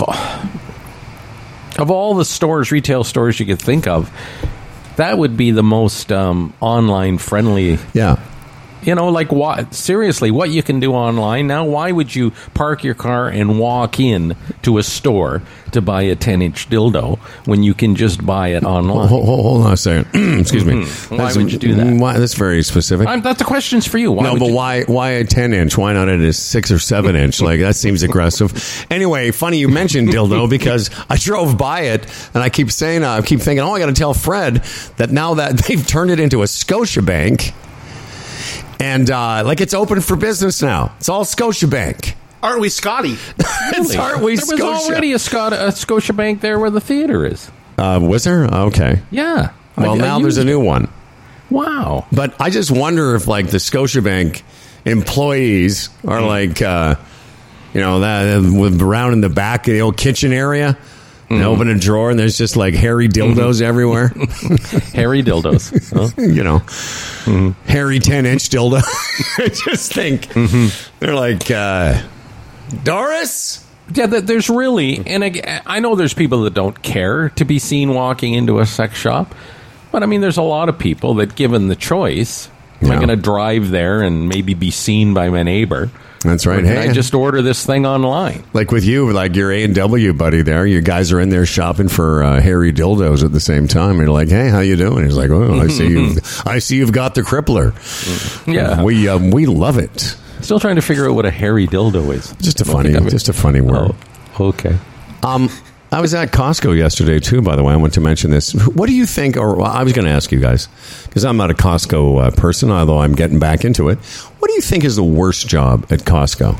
all the stores, retail stores you could think of, that would be the most online friendly. Yeah. You know, like what? Seriously, what you can do online now? Why would you park your car and walk in to a store to buy a 10-inch dildo when you can just buy it online? Hold on a second. Excuse me. Why would you do that? That's very specific. That's the question's for you. Why a 10-inch? Why not a 6 or 7-inch? Like, that seems aggressive. Anyway, funny you mentioned dildo because I drove by it and I keep thinking, I got to tell Fred that now that they've turned it into a Scotiabank. And, it's open for business now. It's all Scotiabank. Aren't we Scotty? It's Aren't We Scotia? There was already a Scotiabank there where the theater is. Was there? Okay. Yeah. Well, now there's a new one. Wow. But I just wonder if, the Scotiabank employees are that with around in the back of the old kitchen area. And open a drawer and there's just hairy dildos everywhere. Hairy dildos. Huh? Hairy 10-inch dildo. I just think they're Doris? Yeah, there's really, and I know there's people that don't care to be seen walking into a sex shop, but I mean, there's a lot of people that, given the choice, am I going to drive there and maybe be seen by my neighbor? That's right. Hey, I just order this thing online. Like with you, your A&W buddy there, you guys are in there shopping for hairy dildos at the same time. And you're like, hey, how you doing? He's like, oh, I see you've got the crippler. Yeah. We love it. Still trying to figure out what a hairy dildo is. Just a funny word. Oh, okay. I was at Costco yesterday, too, by the way. I want to mention this. What do you think, or I was going to ask you guys, because I'm not a Costco person, although I'm getting back into it. What do you think is the worst job at Costco?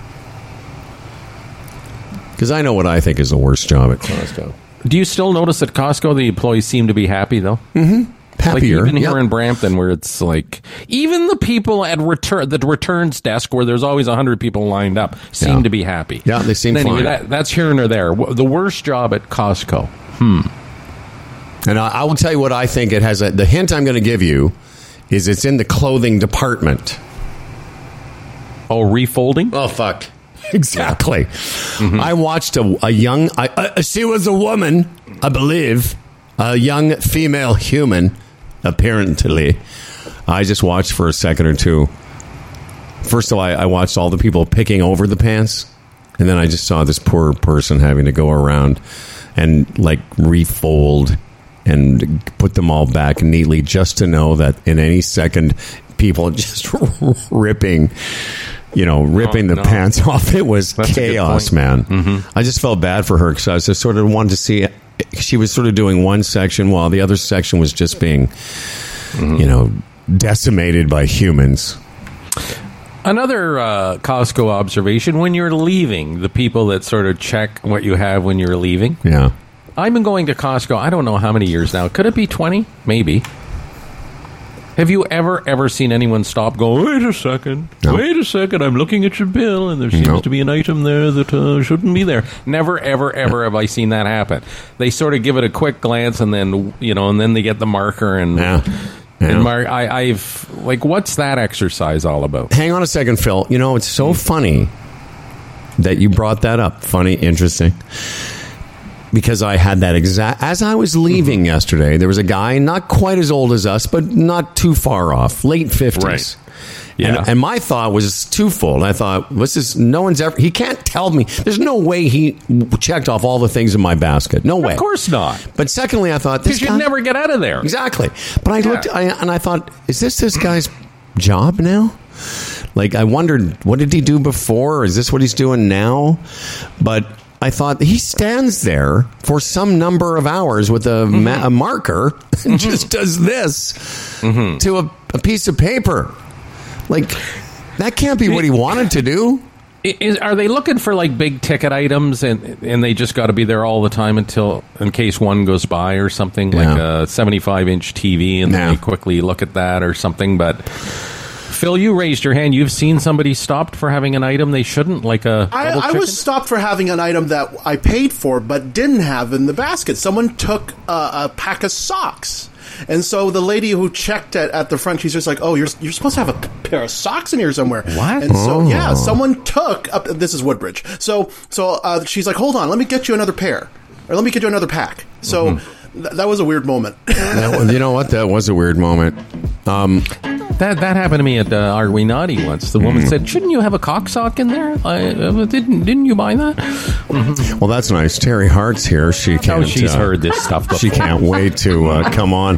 Because I know what I think is the worst job at Costco. Do you still notice at Costco the employees seem to be happy, though? Mm-hmm. Happier. Even here in Brampton, where it's even the people at the returns desk, where there's always 100 people lined up, seem to be happy. Yeah, they seem fine. That's here and there. The worst job at Costco. And I will tell you what I think it has. The hint I'm going to give you is it's in the clothing department. Oh, refolding? Oh, fuck. Exactly. Mm-hmm. I watched a young... she was a woman, I believe. A young female human, apparently. I just watched for a second or two. First of all, I watched all the people picking over the pants. And then I just saw this poor person having to go around and, refold and put them all back neatly just to know that in any second, people just ripping the pants off. It was chaos, man. Mm-hmm. I just felt bad for her because I just sort of wanted to see it. She was sort of doing one section while the other section was just being, decimated by humans. Another Costco observation, when you're leaving, the people that sort of check what you have when you're leaving. Yeah. I've been going to Costco, I don't know how many years now. Could it be 20? Maybe. Have you ever seen anyone stop, go, wait a second, I'm looking at your bill, and there seems to be an item there that shouldn't be there. Never, ever have I seen that happen. They sort of give it a quick glance, and then, and then they get the marker, and I've, what's that exercise all about? Hang on a second, Phil. It's so funny that you brought that up. Funny, interesting. Because I had that as I was leaving yesterday, there was a guy not quite as old as us, but not too far off, late 50s. Right. Yeah. And my thought was twofold. I thought, he can't tell me. There's no way he checked off all the things in my basket. No way. Of course not. But secondly, I thought, because you'd never get out of there. Exactly. But I looked and I thought, is this guy's job now? I wondered, what did he do before? Or is this what he's doing now? But I thought he stands there for some number of hours with a marker and just does this to a piece of paper. Like, that can't be what he wanted to do. Are they looking for like big ticket items and they just got to be there all the time in case one goes by or something, like a 75-inch TV, and then they quickly look at that or something? But Phil, you raised your hand. You've seen somebody stopped for having an item they shouldn't, like a I was stopped for having an item that I paid for but didn't have in the basket. Someone took a pack of socks. And so the lady who checked at the front, she's just like, "Oh, you're supposed to have a pair of socks in here somewhere." What? And so someone took up. This is Woodbridge. So she's like, "Hold on, let me get you another pair, or let me get you another pack." So that was a weird moment. You know what? That was a weird moment. That happened to me at Are We Naughty once. The woman said, "Shouldn't you have a cock sock in there? Didn't you buy that?" Well, that's nice. Terry Hart's here. She can't. She's heard this stuff before. She can't wait to come on.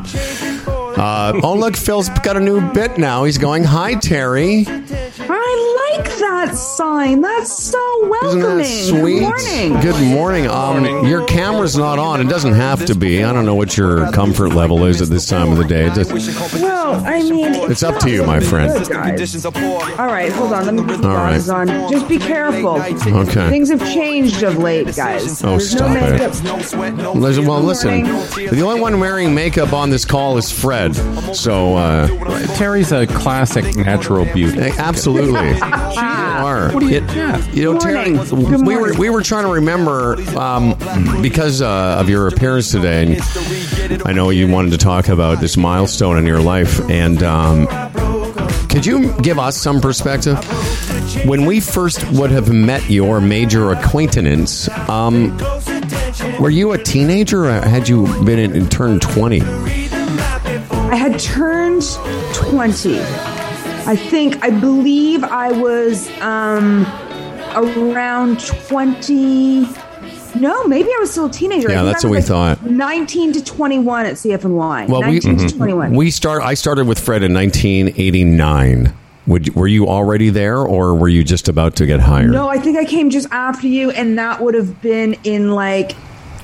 Oh, look, Phil's got a new bit now. He's going, "Hi, Terry." I like that sign. That's so welcoming. Isn't that sweet? Good morning. Your camera's not on. It doesn't have to be. I don't know what your comfort level is at this time of the day. Well, I mean, it's up to you, my friend. Guys. All right, hold on. Let me put the glasses on. Just be careful. Okay. Things have changed of late, guys. Oh, There's stop no makeup. it. Well, listen. The only one wearing makeup on this call is Fred. So Terry's a classic natural beauty. Absolutely. You are. You know, Terry, we were trying to remember because of your appearance today, and I know you wanted to talk about this milestone in your life, and could you give us some perspective? When we first would have met your major acquaintance, were you a teenager, or had you been turned 20? I had turned 20. I believe I was around 20. No, maybe I was still a teenager. Yeah, that's what we thought. 19 to 21 at CFNY. Well, 19 to 21. I started with Fred in 1989. Were you already there, or were you just about to get hired? No, I think I came just after you, and that would have been in like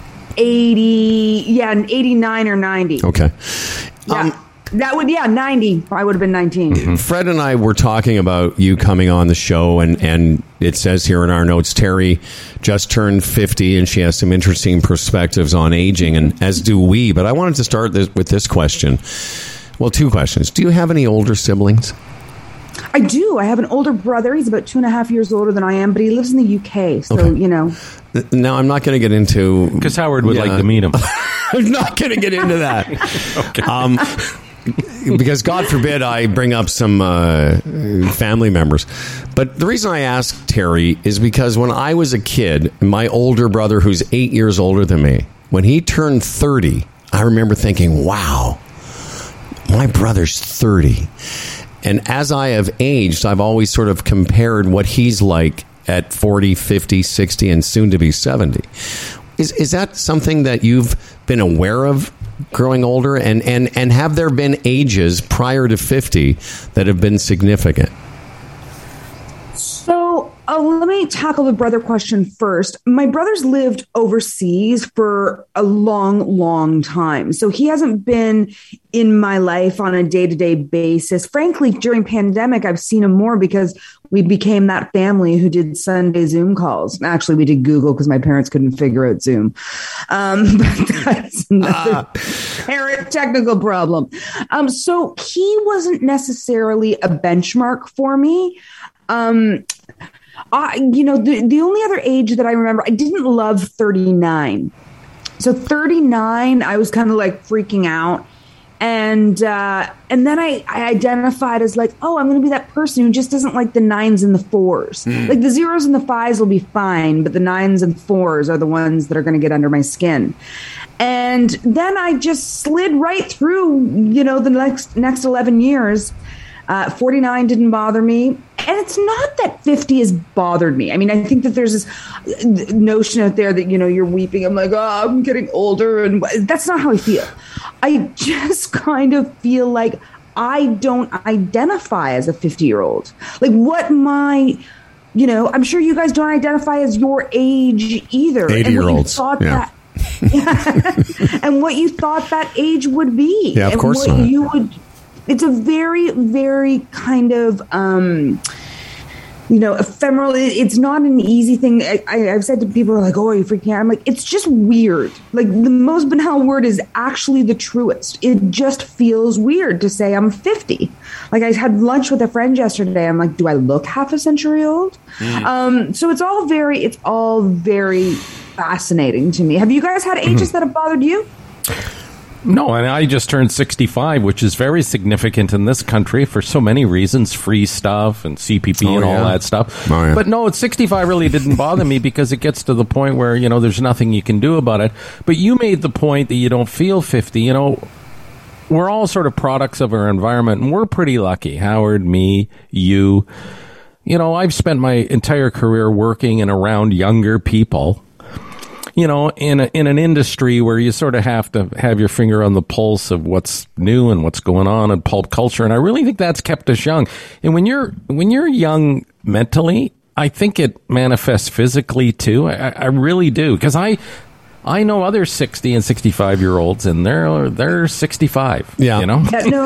89 or 90. Okay. Yeah. 90. I would have been 19. Fred and I were talking about you coming on the show, and it says here in our notes, Terry just turned 50, and she has some interesting perspectives on aging, and as do we. But I wanted to start with this question. Well, two questions. Do you have any older siblings? I do. I have an older brother. He's about 2.5 years older than I am, but he lives in the UK. So, you know. Now, I'm not going to get into... Because Howard would like to meet him. I'm not going to get into that. Okay. Because God forbid I bring up some family members. But the reason I asked Terry is because when I was a kid, my older brother, who's 8 years older than me, when he turned 30, I remember thinking, wow, my brother's 30. And as I have aged, I've always sort of compared what he's like at 40, 50, 60, and soon to be 70. Is that something that you've been aware of growing older? And have there been ages prior to 50 that have been significant? So let me tackle the brother question first. My brother's lived overseas for a long, long time. So he hasn't been in my life on a day-to-day basis. Frankly, during pandemic, I've seen him more because we became that family who did Sunday Zoom calls. Actually, we did Google because my parents couldn't figure out Zoom. But that's another parent technical problem. So he wasn't necessarily a benchmark for me. The only other age that I remember, I didn't love 39. So 39, I was kind of like freaking out. And then I identified as like, oh, I'm going to be that person who just doesn't like the 9s and the 4s. Like the 0s and the 5s will be fine, but the 9s and 4s are the ones that are going to get under my skin. And then I just slid right through, the next 11 years. 49 didn't bother me. And it's not that 50 has bothered me. I mean, I think that there's this notion out there that, you're weeping. I'm like, oh, I'm getting older. And that's not how I feel. I just kind of feel like I don't identify as a 50-year-old. Like what my You know, I'm sure you guys don't identify as your age either. 80-year-olds. And what you thought that age would be. Yeah, of course not. It's a very, very kind of, ephemeral. It's not an easy thing. I've said to people like, oh, are you freaking out? I'm like, it's just weird. Like the most banal word is actually the truest. It just feels weird to say I'm 50. Like I had lunch with a friend yesterday. I'm like, do I look half a century old? So it's all very fascinating to me. Have you guys had ages that have bothered you? No, and I just turned 65, which is very significant in this country for so many reasons, free stuff and CPP and all that stuff. Oh, yeah. But no, 65 really didn't bother me because it gets to the point where, there's nothing you can do about it. But you made the point that you don't feel 50. We're all sort of products of our environment, and we're pretty lucky. Howard, me, you. I've spent my entire career working and around younger people. In an industry where you sort of have to have your finger on the pulse of what's new and what's going on in pulp culture. And I really think that's kept us young. And when you're young mentally, I think it manifests physically too. I really do. Because I know other 60 and 65-year-olds and they're 65. Yeah. No,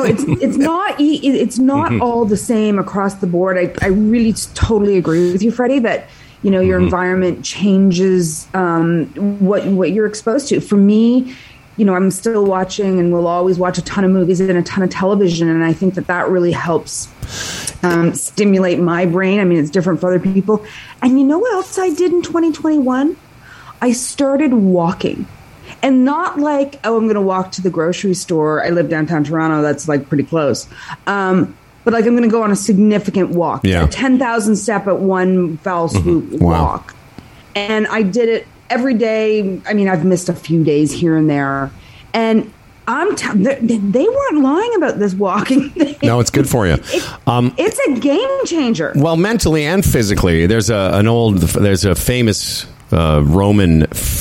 it's not all the same across the board. I really totally agree with you, Freddie, that your environment changes what you're exposed to. For me, I'm still watching and will always watch a ton of movies and a ton of television. And I think that really helps stimulate my brain. I mean, it's different for other people. And you know what else I did in 2021? I started walking. And not like, I'm going to walk to the grocery store. I live downtown Toronto. That's like pretty close. But like I'm going to go on a significant walk, a 10,000 step at one foul swoop walk. And I did it every day. I mean, I've missed a few days here and there. And they weren't lying about this walking thing. No, it's good for you. It's a game changer. Well, mentally and physically. There's a famous Roman,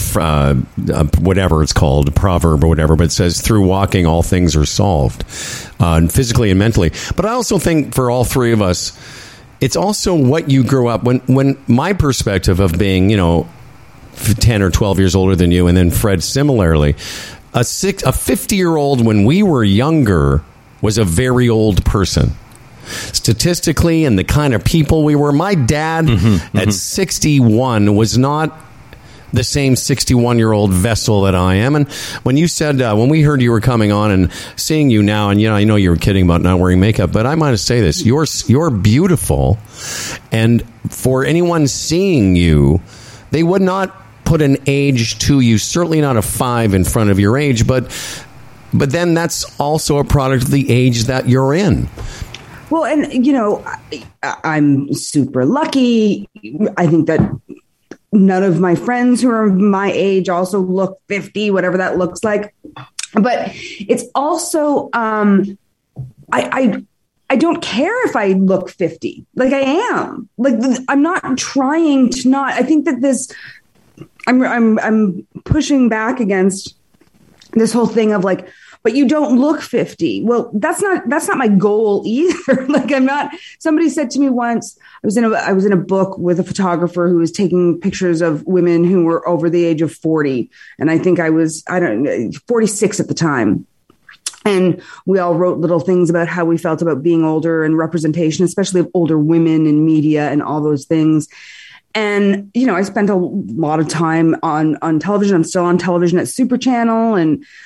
whatever it's called, proverb or whatever, but it says, through walking, all things are solved, physically and mentally. But I also think for all three of us, it's also what you grew up. When my perspective of being, 10 or 12 years older than you, and then Fred similarly, a 50-year-old when we were younger was a very old person. Statistically, and the kind of people we were. My dad at 61 was not the same 61-year-old vessel that I am. And when you said, when we heard you were coming on and seeing you now, and I know you were kidding about not wearing makeup, but I might say this: you're beautiful, and for anyone seeing you, they would not put an age to you. Certainly not a 5 in front of your age, but then that's also a product of the age that you're in. Well, and, I'm super lucky. I think that none of my friends who are my age also look 50, whatever that looks like. But it's also, I don't care if I look 50. Like I am. Like I'm not trying to not. I think that I'm pushing back against this whole thing of like, but you don't look 50. Well, that's not my goal either. Like somebody said to me once, I was in a book with a photographer who was taking pictures of women who were over the age of 40. And I think I was, 46 at the time. And we all wrote little things about how we felt about being older and representation, especially of older women in media and all those things. And, I spent a lot of time on television. I'm still on television at Super Channel.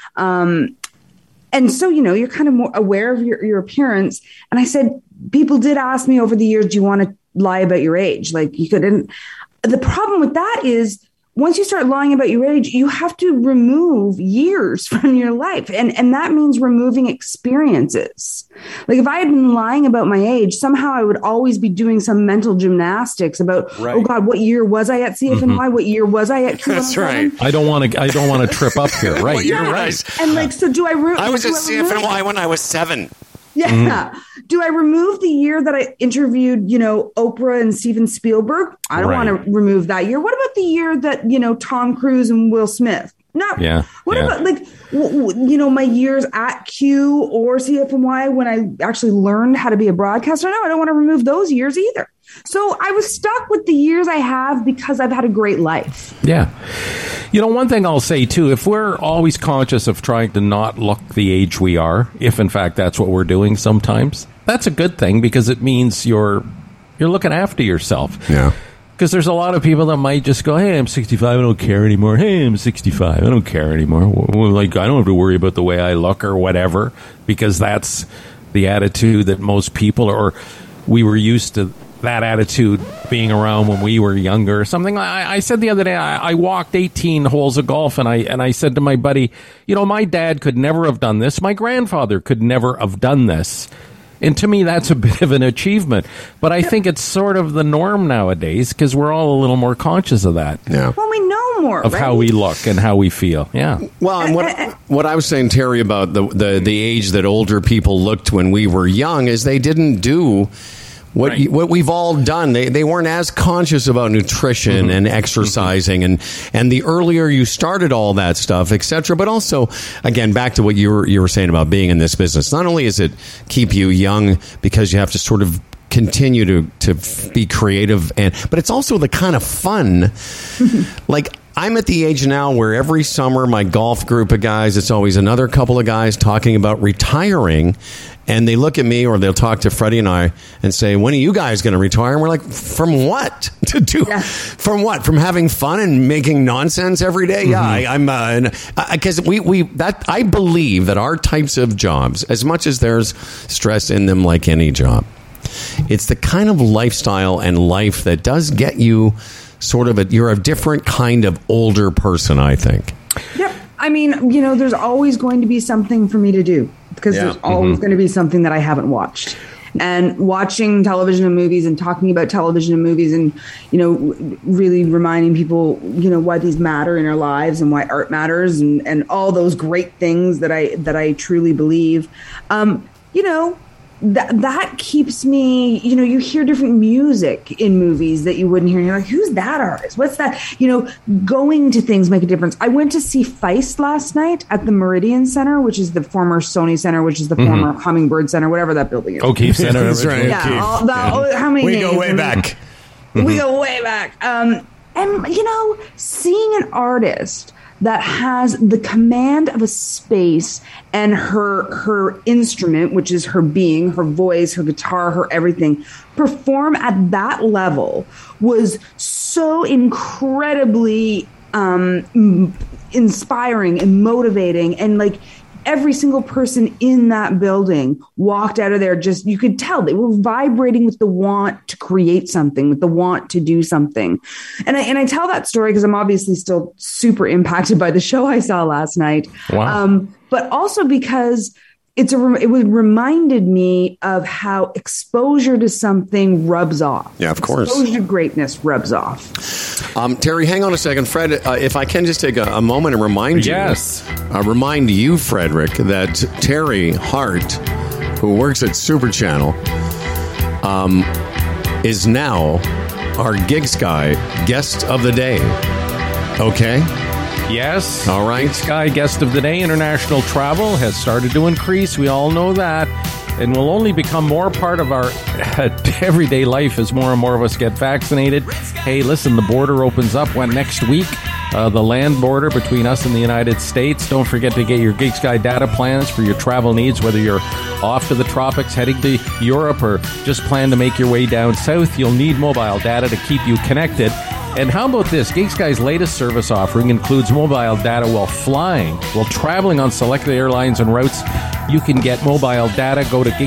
And so, you're kind of more aware of your appearance. And I said, people did ask me over the years, do you want to lie about your age? Like you couldn't. The problem with that is once you start lying about your age, you have to remove years from your life. And that means removing experiences. Like if I had been lying about my age, somehow I would always be doing some mental gymnastics about, oh God, what year was I at CFNY? What year was I at Q107? That's right. I don't want to trip up here. Right. Well, you're right. And like, so do I I was at CFNY when I was 7. Yeah. Do I remove the year that I interviewed, Oprah and Steven Spielberg? I don't want to remove that year. What about the year that, Tom Cruise and Will Smith Not. Yeah, What yeah. about like my years at Q or CFMY when I actually learned how to be a broadcaster? No, I don't want to remove those years either. So I was stuck with the years I have because I've had a great life. Yeah. One thing I'll say, too, if we're always conscious of trying to not look the age we are, if in fact that's what we're doing sometimes, that's a good thing because it means you're looking after yourself. Yeah. Because there's a lot of people that might just go, hey, I'm 65, I don't care anymore. Hey, I'm 65, I don't care anymore. Like, I don't have to worry about the way I look or whatever, because that's the attitude that most people, or we were used to that attitude being around when we were younger or something. I said the other day, I walked 18 holes of golf, and I said to my buddy, my dad could never have done this. My grandfather could never have done this. And to me, that's a bit of an achievement. But I think it's sort of the norm nowadays because we're all a little more conscious of that. Yeah. Well, we know more of how we look and how we feel. Yeah. Well, and what I was saying, Terry, about the age that older people looked when we were young is they didn't do what we've all done. They weren't as conscious about nutrition and exercising, and the earlier you started all that stuff, etc. But also, again, back to what you were saying about being in this business. Not only is it keep you young because you have to sort of continue to be creative, but it's also the kind of fun. Like, I'm at the age now where every summer my golf group of guys, it's always another couple of guys talking about retiring, and they look at me or they'll talk to Freddie and I and say, when are you guys going to retire? And we're like, from what? From what? From having fun and making nonsense every day? Yeah, because I believe that our types of jobs, as much as there's stress in them like any job, it's the kind of lifestyle and life that does get you you're a different kind of older person, I think. Yep. I mean, there's always going to be something for me to do because there's always going to be something that I haven't watched. And watching television and movies and talking about television and movies and, really reminding people, why these matter in our lives and why art matters and all those great things that I truly believe, that keeps me, you hear different music in movies that you wouldn't hear. And you're like, who's that artist? What's that? Going to things make a difference. I went to see Feist last night at the Meridian Center, which is the former Sony Center, which is the former Hummingbird Center, whatever that building is. O'Keefe Center. That's right. Yeah. How many We go way back. We go way back. And, seeing an artist that has the command of a space and her instrument, which is her being, her voice, her guitar, her everything, perform at that level was so incredibly inspiring and motivating. And like every single person in that building walked out of there you could tell they were vibrating with the want to create something, with the want to do something. And I tell that story because I'm obviously still super impacted by the show I saw last night. Wow. But also because it reminded me of how exposure to something rubs off. Yeah, of course. Exposure to greatness rubs off. Terry, hang on a second. Fred, if I can just take a moment and remind you. Yes. Remind you, Frederick, that Terry Hart, who works at Super Channel, is now our Gigs Guy guest of the day. Okay? Yes. All right. Sky Guest of the Day, international travel has started to increase. We all know that. And will only become more part of our everyday life as more and more of us get vaccinated. Hey, listen, the border opens up next week. The land border between us and the United States. Don't forget to get your Gig Sky data plans for your travel needs, whether you're off to the tropics, heading to Europe, or just plan to make your way down south. You'll need mobile data to keep you connected. And how about this? Gig Sky's latest service offering includes mobile data while flying. While traveling on selected airlines and routes, you can get mobile data. Go to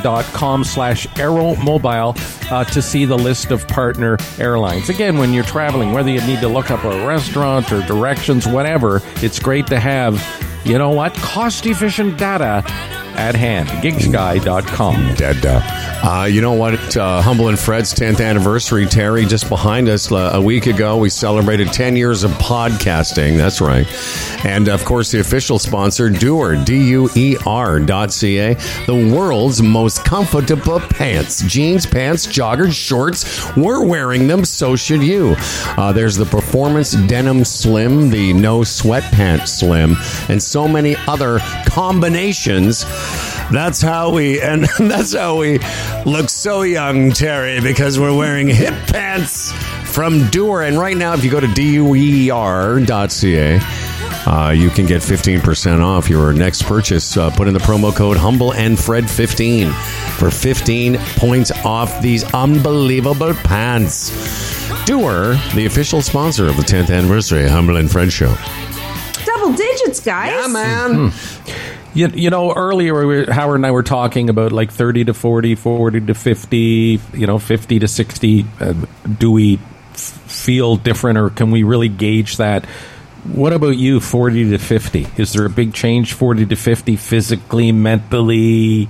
gigsky.com/aeromobile to see the list of partner airlines. Again, when you're traveling, whether you need to look up a restaurant or directions, whatever, it's great to have, cost-efficient data at hand. Gigsky.com. You know what? Humble and Fred's 10th anniversary, Terry, just behind us a week ago, we celebrated 10 years of podcasting. That's right. And, of course, the official sponsor, Duer, DUER.ca, the world's most comfortable pants. Jeans, pants, joggers, shorts. We're wearing them, so should you. There's the Performance Denim Slim, the No Sweatpants Slim, and so many other combinations. That's how we look so young, Terry, because we're wearing hip pants from Duer. And right now, if you go to DUER.ca, you can get 15% off your next purchase. Put in the promo code HumbleandFred15 for 15 points off these unbelievable pants. Duer, the official sponsor of the 10th anniversary Humble and Fred show. Double digits, guys. Yeah, man. You know, earlier Howard and I were talking about like 30 to 40, 40 to 50, 50 to 60. Do we feel different, or can we really gauge that? What about you, 40 to 50? Is there a big change, 40 to 50, physically, mentally?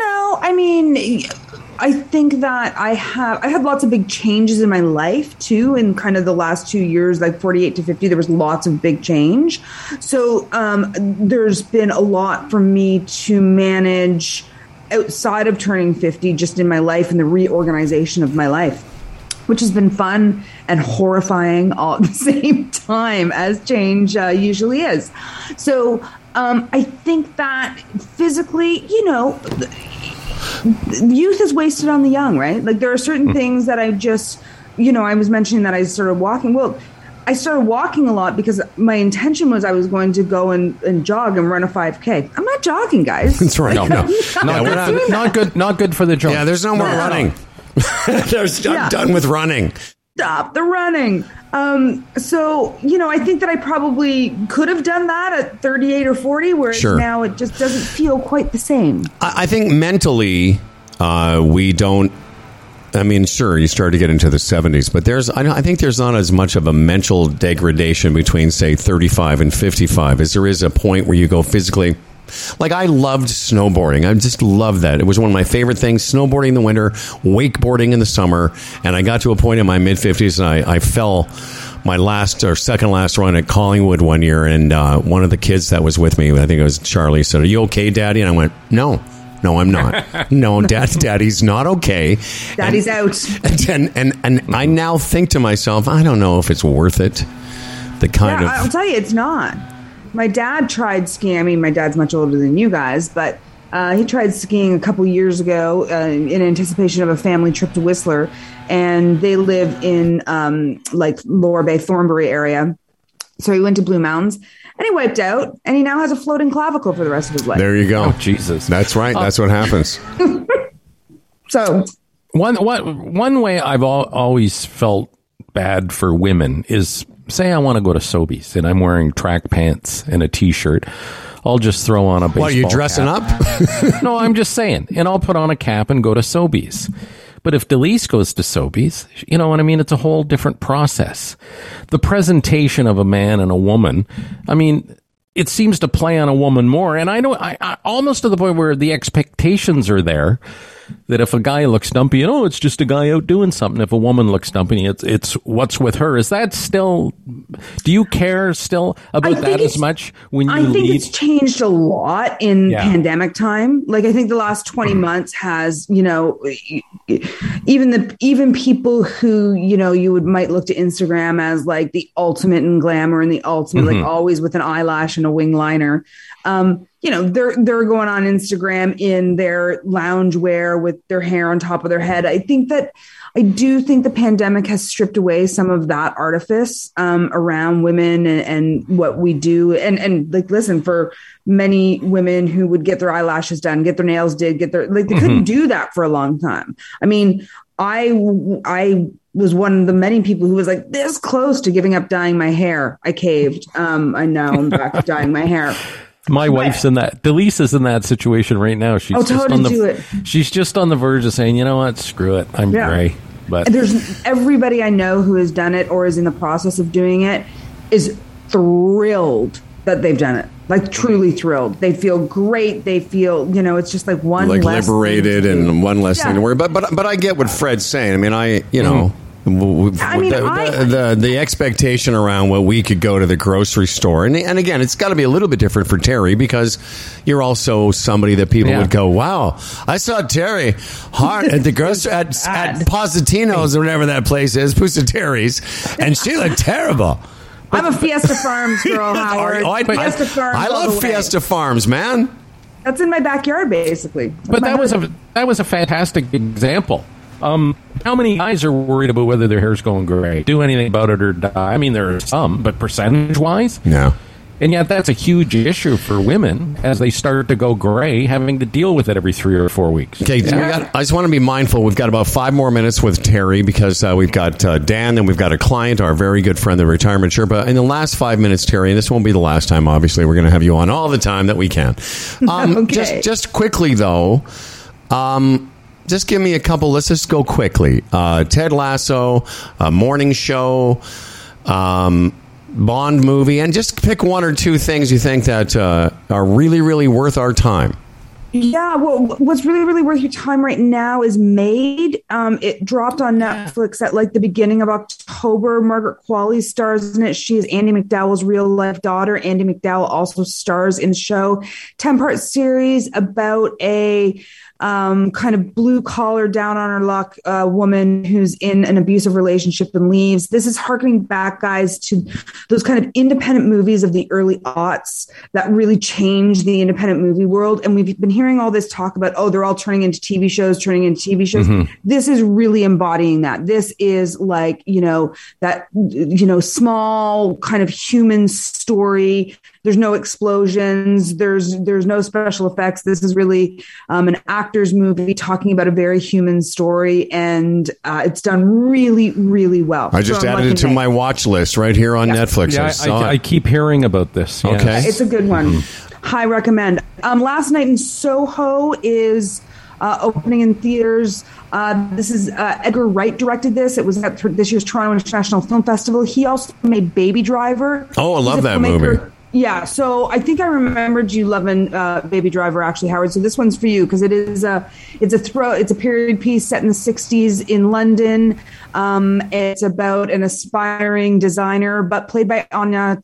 I think that I had lots of big changes in my life too, in kind of the last 2 years, like 48 to 50, there was lots of big change. So there's been a lot for me to manage outside of turning 50, just in my life and the reorganization of my life, which has been fun and horrifying all at the same time, as change usually is. So I think that physically, youth is wasted on the young, right? Like there are certain things that I just, I was mentioning that I started walking. Well, I started walking a lot because my intention was I was going to go and jog and run a 5K. I'm not jogging, guys. That's right. No. Not good for the job. Yeah, there's no more running. I'm done with running. Stop the running. So, I think that I probably could have done that at 38 or 40, whereas now it just doesn't feel quite the same. I think mentally, we don't. I mean, sure, you start to get into the 70s, but I think there's not as much of a mental degradation between, say, 35 and 55 as there is a point where you go physically. Like, I loved snowboarding. I just loved that. It was one of my favorite things, snowboarding in the winter, wakeboarding in the summer. And I got to a point in my mid-50s, and I fell my last or second last run at Collingwood one year. And one of the kids that was with me, I think it was Charlie, said, "Are you okay, Daddy?" And I went, No, I'm not. No, Daddy's not okay. Daddy's out. And I now think to myself, I don't know if it's worth it. I'll tell you, it's not. My dad tried skiing. I mean, my dad's much older than you guys, but he tried skiing a couple years ago in anticipation of a family trip to Whistler, and they live in like Lower Bay, Thornbury area. So he went to Blue Mountains, and he wiped out, and he now has a floating clavicle for the rest of his life. There you go. Oh, Jesus. That's right. That's what happens. So one way I've always felt bad for women is, say I want to go to Sobeys and I'm wearing track pants and a T-shirt. I'll just throw on a baseball cap. What, are you dressing up? No, I'm just saying. And I'll put on a cap and go to Sobeys. But if Delise goes to Sobeys, you know what I mean? It's a whole different process. The presentation of a man and a woman, I mean, it seems to play on a woman more. And I know I almost to the point where the expectations are there that if a guy looks dumpy, it's just a guy out doing something. If a woman looks dumpy, it's what's with her. Is that still, do you care still about that as much when you lead? I think it's changed a lot in pandemic time. Like, I think the last 20 months has, even people who, you might look to Instagram as like the ultimate in glamour and the ultimate, like always with an eyelash and a wing liner. They're going on Instagram in their loungewear with their hair on top of their head. I do think the pandemic has stripped away some of that artifice around women and what we do. And like, listen, for many women who would get their eyelashes done, get their nails did, they couldn't do that for a long time. I mean, I was one of the many people who was like this close to giving up dyeing my hair. I caved. I know I'm back to dyeing my hair. My wife's in that. Delise is in that situation right now. She's She's just on the verge of saying, "You know what? Screw it. I'm gray." But there's everybody I know who has done it or is in the process of doing it is thrilled that they've done it. Like, truly thrilled. They feel great. They feel, it's just like one less liberated and one less thing to worry about. But I get what Fred's saying. I mean, I mean, the expectation around what we could go to the grocery store, and again, it's got to be a little bit different for Terry because you're also somebody that people would go, "Wow, I saw Terry Hart at the grocery at Positano's or whatever that place is, Terry's, and she looked terrible." I'm a Fiesta Farms girl, Howard. Fiesta Farms I love Fiesta Farms, man. That's in my backyard, basically. But that was a fantastic example. How many guys are worried about whether their hair's going gray? Do anything about it or die? I mean, there are some, but percentage-wise? No. And yet that's a huge issue for women as they start to go gray, having to deal with it every 3 or 4 weeks. Okay, I just want to be mindful. We've got about 5 more minutes with Terry because we've got Dan, and we've got a client, our very good friend, the Retirement Sherpa. In the last 5 minutes, Terry, and this won't be the last time, obviously. We're going to have you on all the time that we can. Okay. Just quickly, though, just give me a couple. Let's just go quickly. Ted Lasso, morning show, Bond movie, and just pick 1 or 2 things you think that are really, really worth our time. Yeah, well, what's really, really worth your time right now is Made. It dropped on Netflix at like the beginning of October. Margaret Qualley stars in it. She is Andy McDowell's real life daughter. Andy McDowell also stars in the show. 10-part series about a kind of blue collar, down on her luck woman who's in an abusive relationship and leaves. This is harkening back, guys, to those kind of independent movies of the early aughts that really changed the independent movie world. And we've been hearing all this talk about, they're all turning into TV shows. Mm-hmm. This is really embodying that. This is like, that, small kind of human story. There's no explosions. There's no special effects. This is really an actor's movie talking about a very human story, and it's done really, really well. I just added it to my watch list right here on Netflix. Yeah, I keep hearing about this. Yes. Okay, it's a good one. High recommend. Last Night in Soho is opening in theaters. This is Edgar Wright directed this. It was at this year's Toronto International Film Festival. He also made Baby Driver. Oh, I love that movie. Yeah, so I think I remembered you loving Baby Driver, actually, Howard. So this one's for you because it's a period piece set in the 60s in London. It's about an aspiring designer, but played by Anna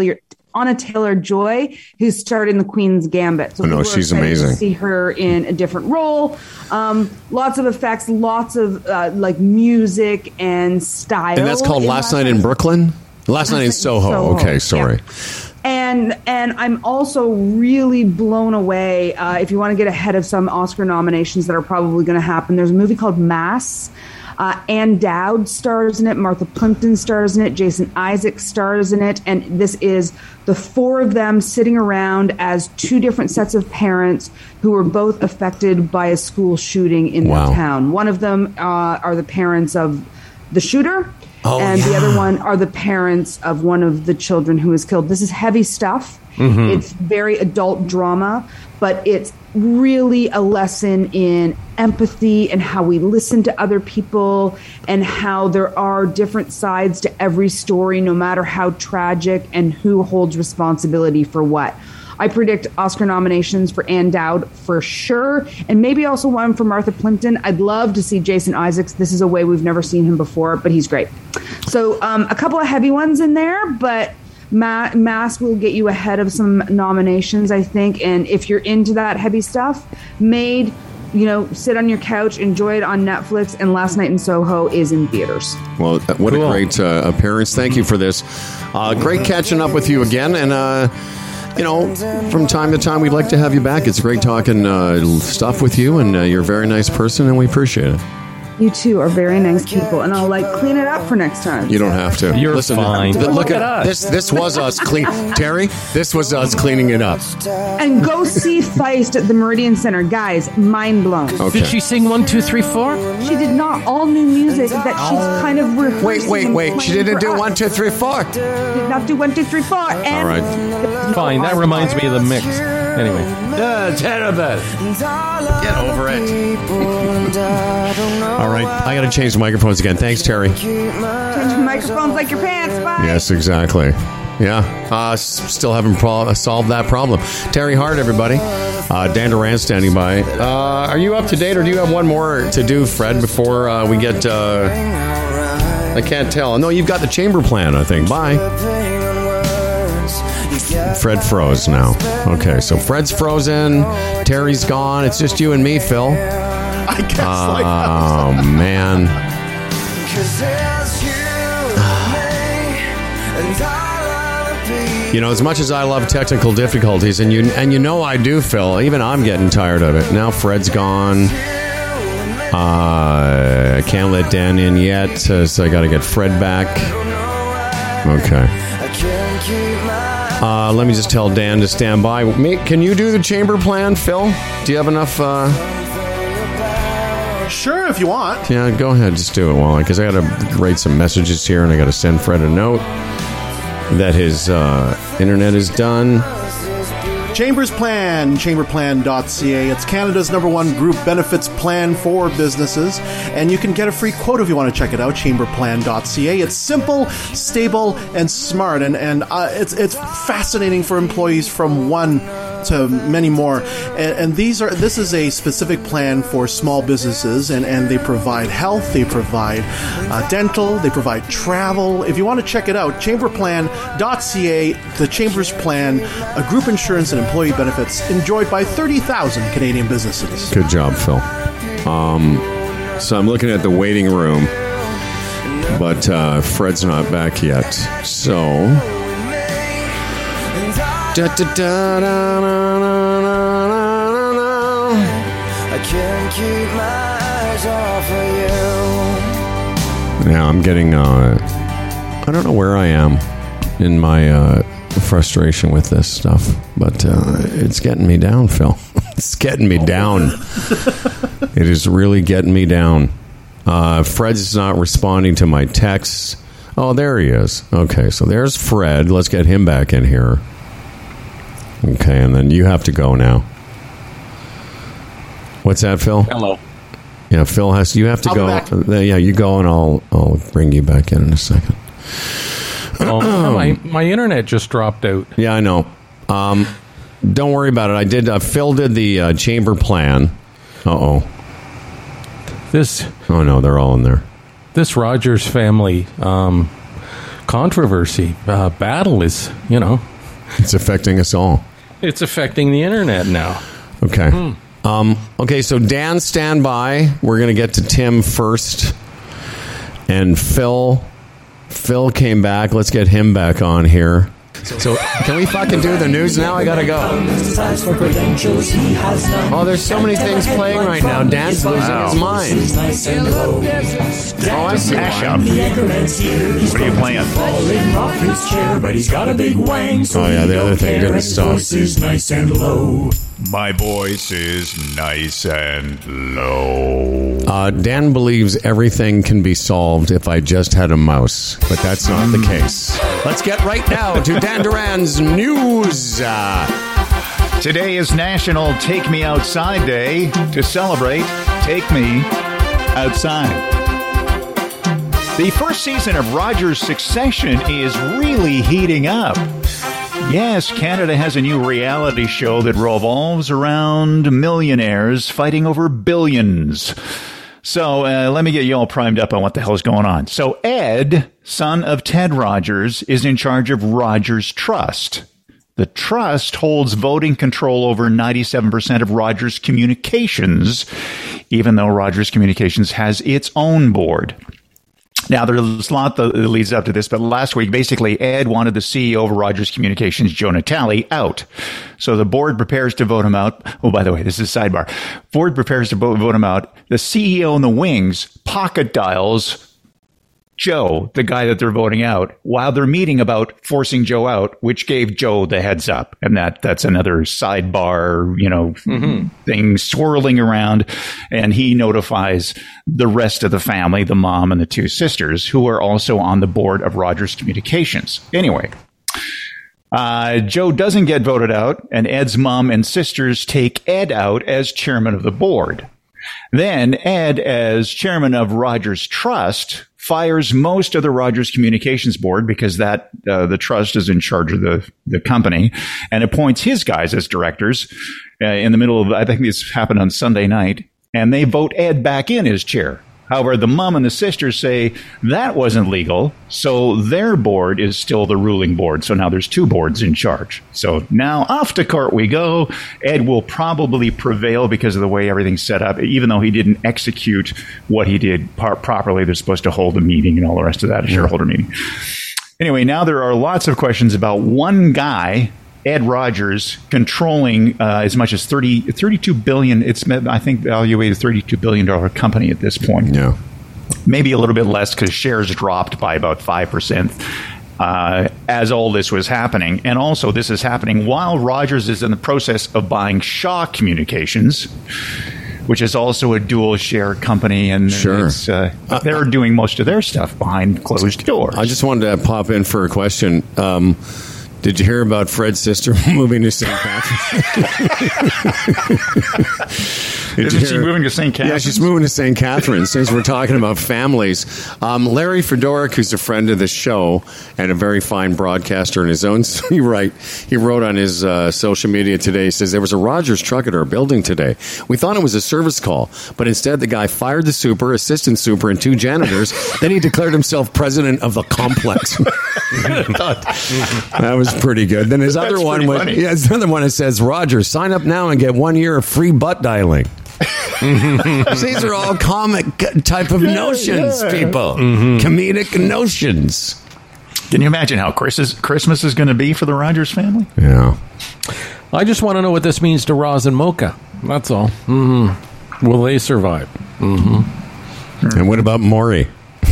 Taylor-Joy, who starred in The Queen's Gambit. So she's amazing. To see her in a different role. Lots of effects, lots of like music and style. And that's called Last Night in Brooklyn? Last Night in Soho. Okay, sorry. Yeah. And I'm also really blown away, if you want to get ahead of some Oscar nominations that are probably going to happen. There's a movie called Mass. Ann Dowd stars in it. Martha Plimpton stars in it. Jason Isaacs stars in it. And this is the 4 of them sitting around as 2 different sets of parents who were both affected by a school shooting in their town. One of them are the parents of the shooter. The other one are the parents of one of the children who was killed. This is heavy stuff. Mm-hmm. It's very adult drama, but it's really a lesson in empathy and how we listen to other people and how there are different sides to every story, no matter how tragic, and who holds responsibility for what. I predict Oscar nominations for Ann Dowd for sure, and maybe also one for Martha Plimpton. I'd love to see Jason Isaacs. This is a way we've never seen him before, but he's great. So a couple of heavy ones in there, but Mass will get you ahead of some nominations, I think. And if you're into that heavy stuff, Made, sit on your couch, enjoy it on Netflix, and Last Night in Soho is in theaters. Well, what a great appearance. Thank you for this. Great catching up with you again, and from time to time, we'd like to have you back. It's great talking stuff with you, and you're a very nice person, and we appreciate it. You two are very nice people, and I'll clean it up for next time. You don't have to. You're fine. Look at us. This was us clean. Terry, this was us cleaning it up. And go see Feist at the Meridian Center, guys. Mind blown. Okay. Did she sing 1, 2, 3, 4? She did not. All new music that she's kind of rehearsing. Wait. She didn't do 1, 2, 3, 4. Did not do 1, 2, 3, 4. And all right. Fine. That reminds me of the mix. Anyway. Terrible. Get over it. All right. I got to change the microphones again. Thanks, Terry. Change the microphones like your pants. Bye. Yes, exactly. Yeah. Still haven't solved that problem. Terry Hart, everybody. Dan Duran standing by. Are you up to date, or do you have one more to do, Fred, before we get... I can't tell. No, you've got the chamber plan, I think. Bye. Fred froze now. Okay, so Fred's frozen. Terry's gone. It's just you and me, Phil. I guess. Oh, man. You know, as much as I love technical difficulties, and you know I do, Phil, even I'm getting tired of it. Now Fred's gone. I can't let Dan in yet, so I got to get Fred back. Okay. Let me just tell Dan to stand by. Can you do the chamber plan, Phil? Do you have enough? Sure, if you want. Yeah, go ahead. Just do it, Wally, because I got to write some messages here, and I got to send Fred a note that his internet is done. Chambers Plan, chamberplan.ca. It's Canada's #1 group benefits plan for businesses, and you can get a free quote if you want to check it out, chamberplan.ca. It's simple, stable, and smart, and it's fascinating for employees from one to many more. And this is a specific plan for small businesses, and they provide health, they provide dental, they provide travel. If you want to check it out, chamberplan.ca, the Chambers Plan, a group insurance and employee benefits enjoyed by 30,000 Canadian businesses. Good job, Phil. So I'm looking at the waiting room, but Fred's not back yet. So I can't keep my eyes off of you. Now I'm getting I don't know where I am in my frustration with this stuff, but it's getting me down, Phil. It's getting me down. It is really getting me down. Fred's not responding to my texts. Oh, there he is. Okay, so there's Fred. Let's get him back in here. Okay, and then you have to go now. What's that, Phil? Hello. Yeah, Phil has. You have to go. Yeah, you go, and I'll bring you back in a second. Oh, my internet just dropped out. Yeah, I know. Don't worry about it. I did. Phil did the chamber plan. Oh no, they're all in there. This Rogers family controversy battle is, it's affecting us all. It's affecting the internet now. Okay. Okay, so Dan, stand by. We're going to get to Tim first. And Phil came back. Let's get him back on here. So, can we fucking do the news now? I gotta go. Oh, there's so many things playing right now. Dan's losing his mind. Oh, I see. Mashup. What are you playing? Oh, yeah, the other thing didn't stop. My voice is nice and low. Dan believes everything can be solved if I just had a mouse, but that's not the case. Let's get right now to Dan Duran's news. Today is National Take Me Outside Day. To celebrate, take me outside. The first season of Rogers' Succession is really heating up. Yes, Canada has a new reality show that revolves around millionaires fighting over billions. So let me get you all primed up on what the hell is going on. So Ed, son of Ted Rogers, is in charge of Rogers Trust. The trust holds voting control over 97% of Rogers Communications, even though Rogers Communications has its own board. Now, there's a lot that leads up to this, but last week, basically, Ed wanted the CEO of Rogers Communications, Joe Natale, out. So the board prepares to vote him out. Oh, by the way, this is a sidebar. Board prepares to vote him out. The CEO in the wings pocket dials Joe, the guy that they're voting out, while they're meeting about forcing Joe out, which gave Joe the heads up. And that's another sidebar, thing swirling around. And he notifies the rest of the family, the mom and the two sisters, who are also on the board of Rogers Communications. Anyway, Joe doesn't get voted out, and Ed's mom and sisters take Ed out as chairman of the board. Then Ed, as chairman of Rogers Trust, fires most of the Rogers Communications board because the trust is in charge of the company, and appoints his guys as directors in the middle of, I think this happened on Sunday night, and they vote Ed back in as chair. However, the mom and the sister say that wasn't legal, so their board is still the ruling board. So now there's two boards in charge. So now off to court we go. Ed will probably prevail because of the way everything's set up. Even though he didn't execute what he did properly, they're supposed to hold a meeting and all the rest of that, a shareholder meeting. Anyway, now there are lots of questions about one guy, Ed Rogers, controlling as much as 32 billion. It's, I think, valuated $32 billion company at this point. Yeah. Maybe a little bit less because shares dropped by about 5% as all this was happening. And also, this is happening while Rogers is in the process of buying Shaw Communications, which is also a dual share company. And Sure. they're doing most of their stuff behind closed doors. I just wanted to pop in for a question. Did you hear about Fred's sister moving to St. Catharines? Isn't she moving to St. Catharines? Yeah, she's moving to St. Catharines. Since we're talking about families, Larry Fedoruk, who's a friend of the show and a very fine broadcaster in his own, he wrote on his social media today. He says there was a Rogers truck at our building today. We thought it was a service call, but instead the guy fired the super, assistant super, and 2 janitors. Then he declared himself president of the complex. That was pretty good. Then his other one was, his other one that says, Rogers, sign up now and get 1 year of free butt dialing. These are all comic type of notions, people. Comedic notions. Can you imagine how Christmas is going to be for the Rogers family? Yeah. I just want to know what this means to Roz and Mocha. That's all. Will they survive? And what about Maury?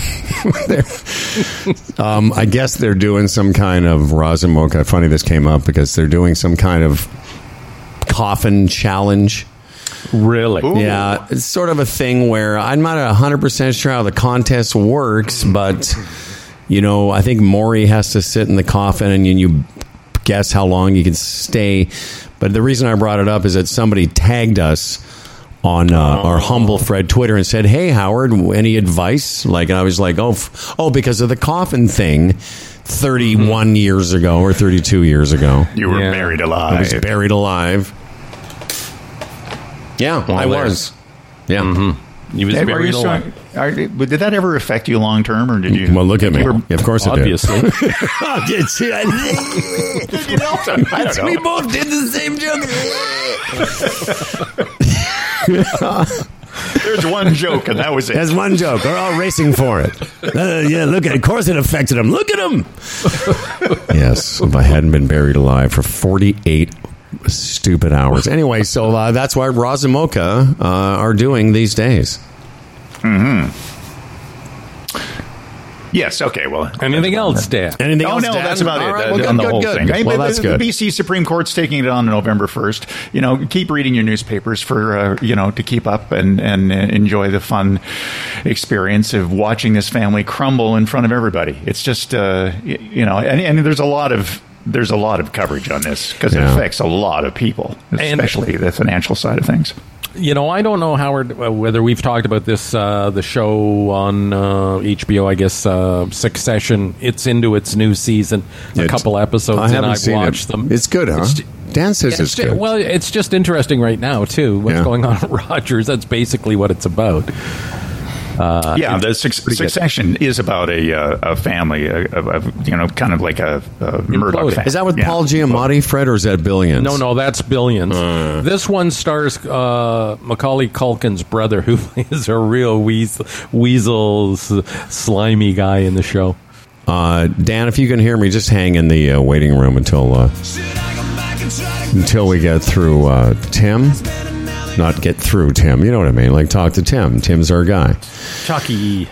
I guess they're doing some kind of Roz and Mocha. Funny this came up because they're doing some kind of coffin challenge. Really? Ooh. Yeah, it's sort of a thing where I'm not 100% sure how the contest works, but, you know, I think Maury has to sit in the coffin and you guess how long you can stay. But the reason I brought it up is that somebody tagged us on our humble Fred Twitter and said, hey, Howard, any advice? Like, and I was like, oh, because of the coffin thing 31 years ago or 32 years ago. You were buried alive. I was buried alive. Yeah, Well, I was. Yeah. He was buried alive. Did that ever affect you long term, or did you? Well, look at me. Of course it Obviously. did. I don't know. We both did the same joke. There's one joke, and that was it. There's one joke. We're all racing for it. Yeah, look at. Of course, it affected him. Look at him. Yes, if I hadn't been buried alive for 48 stupid hours. Anyway, so that's why Roz and Mocha are doing these days. Yes. Okay. Well, Anything else, Dan? Anything else? No, Dan? that's about All it. right, well, on the good, whole good. thing. Hey, Well, but that's the good. BC Supreme Court's taking it on November 1st. You know, keep reading your newspapers for to keep up and enjoy the fun experience of watching this family crumble in front of everybody. It's just and there's a lot of coverage on this because it affects a lot of people, especially the financial side of things. You know, I don't know, Howard, whether we've talked about this, the show on HBO, I guess, Succession. It's into its new season, a couple episodes, and I've watched them. It's good, huh? Dan says it's good. Well, it's just interesting right now, too, what's going on at Rogers. That's basically what it's about. The Succession is about a family of kind of like a Murdoch family. Is that with Paul Giamatti, Fred, or is that Billions? No, that's Billions. This one stars Macaulay Culkin's brother, who is a real weasel, slimy guy in the show. Dan, if you can hear me, just hang in the waiting room until we get through Tim. Not get through Tim, you know what I mean? Like talk to Tim. Tim's our guy. Talkie.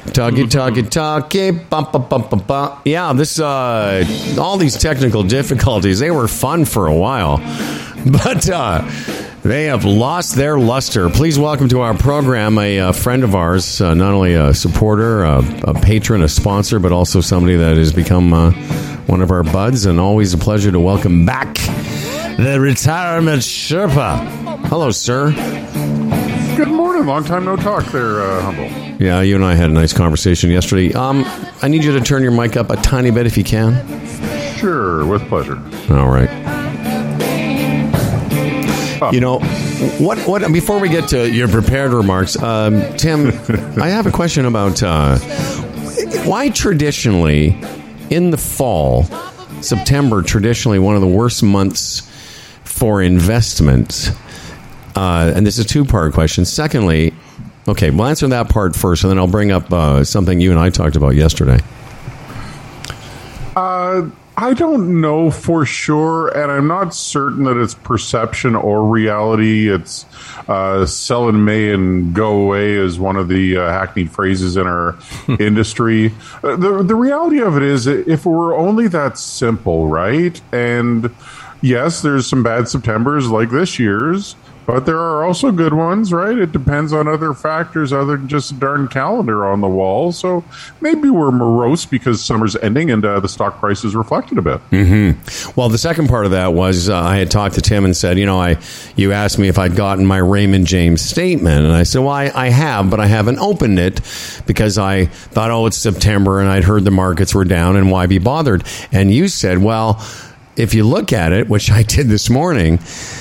Yeah, this all these technical difficulties, they were fun for a while, but they have lost their luster. Please welcome to our program a friend of ours, not only a supporter, a patron, a sponsor, but also somebody that has become one of our buds, and always a pleasure to welcome back the Retirement Sherpa. Hello, sir. Good morning. Long time no talk there, Humble. Yeah, you and I had a nice conversation yesterday. I need you to turn your mic up a tiny bit if you can. Sure, with pleasure. All right. You know, What? Before we get to your prepared remarks, Tim, I have a question about why traditionally in the fall, September, traditionally one of the worst months for investment. And this is a two-part question. Secondly, okay, we'll answer that part first, and then I'll bring up something you and I talked about yesterday. I don't know for sure, and I'm not certain that it's perception or reality. It's sell in May and go away is one of the hackneyed phrases in our industry. The reality of it is, if it were only that simple, right? And yes, there's some bad Septembers like this year's, but there are also good ones, right? It depends on other factors other than just a darn calendar on the wall. So maybe we're morose because summer's ending and the stock price is reflected a bit. Mm-hmm. Well, the second part of that was I had talked to Tim and said, you asked me if I'd gotten my Raymond James statement. And I said, well, I have, but I haven't opened it because I thought, it's September and I'd heard the markets were down and why be bothered? And you said, well, if you look at it, which I did this morning,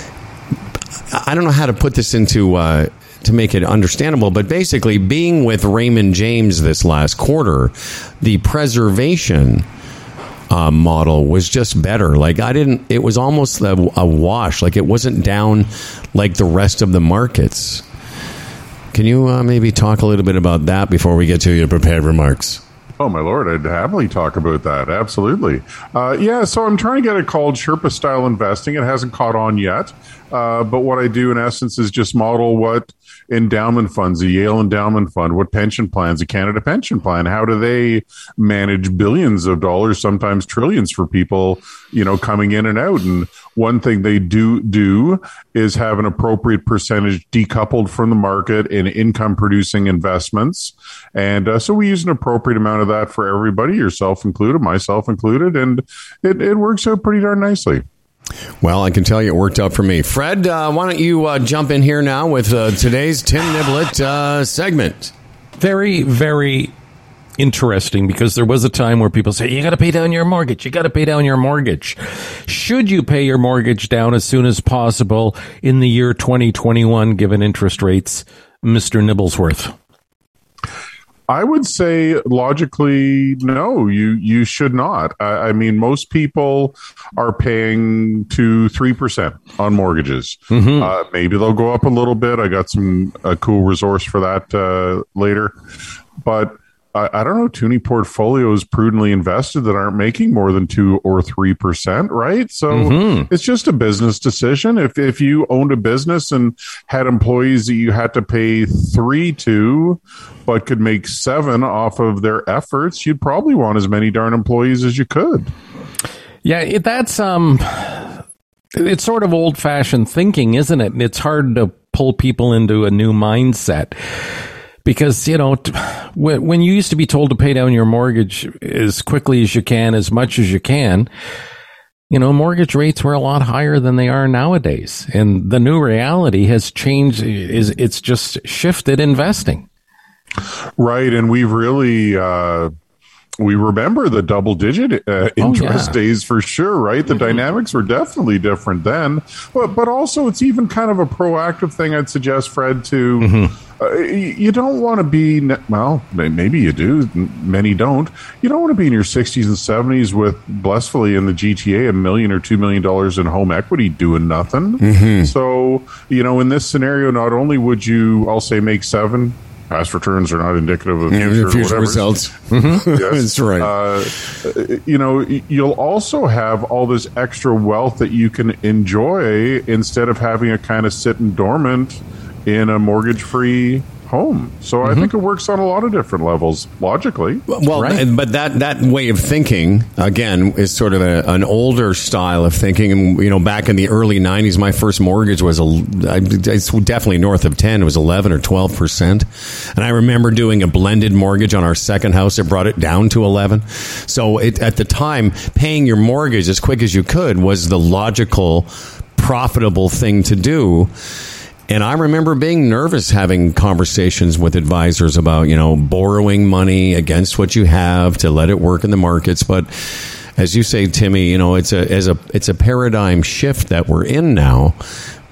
I don't know how to put this into to make it understandable, but basically being with Raymond James this last quarter, the preservation model was just better. Like it was almost a wash. Like it wasn't down like the rest of the markets. Can you maybe talk a little bit about that before we get to your prepared remarks? Oh, my Lord, I'd happily talk about that. Absolutely. So I'm trying to get it called Sherpa Style Investing. It hasn't caught on yet. But what I do, in essence, is just model what endowment funds, a Yale endowment fund, what pension plans, a Canada pension plan, how do they manage billions of dollars, sometimes trillions for people, coming in and out. And one thing they do is have an appropriate percentage decoupled from the market in income producing investments. And so we use an appropriate amount of that for everybody, yourself included, myself included, and it works out pretty darn nicely. Well, I can tell you it worked out for me. Fred, why don't you jump in here now with today's Tim Niblett segment? Very, very interesting, because there was a time where people say, you got to pay down your mortgage. You got to pay down your mortgage. Should you pay your mortgage down as soon as possible in the year 2021, given interest rates? Mr. Nibblesworth. I would say logically, no, you should not. I mean, most people are paying 2-3% on mortgages. Mm-hmm. Maybe they'll go up a little bit. I got a cool resource for that later. But I don't know, too many portfolios prudently invested that aren't making more than 2 or 3%, right? So It's just a business decision. If you owned a business and had employees that you had to pay 3 to, but could make 7 off of their efforts, you'd probably want as many darn employees as you could. Yeah, that's it's sort of old-fashioned thinking, isn't it? It's hard to pull people into a new mindset. Because, when you used to be told to pay down your mortgage as quickly as you can, as much as you can, mortgage rates were a lot higher than they are nowadays. And the new reality has changed. It's just shifted investing. Right. And we've really... we remember the double-digit interest days for sure, right? The dynamics were definitely different then. But also, it's even kind of a proactive thing I'd suggest, Fred, to... you don't want to be, well, maybe you do. Many don't. You don't want to be in your 60s and 70s with, blissfully in the GTA, $1 million or $2 million in home equity doing nothing. Mm-hmm. So, in this scenario, not only would you, I'll say, make 7, past returns are not indicative of future results. Yes. That's right. You'll also have all this extra wealth that you can enjoy instead of having it kind of sitting dormant in a mortgage-free home. So I think it works on a lot of different levels, logically. Well, right. But that way of thinking, again, is sort of an older style of thinking. And, back in the early 90s, my first mortgage was it's definitely north of 10. It was 11 or 12%. And I remember doing a blended mortgage on our second house. It brought it down to 11. So at the time, paying your mortgage as quick as you could was the logical, profitable thing to do. And I remember being nervous having conversations with advisors about, borrowing money against what you have to let it work in the markets. But as you say, Timmy, it's a paradigm shift that we're in now.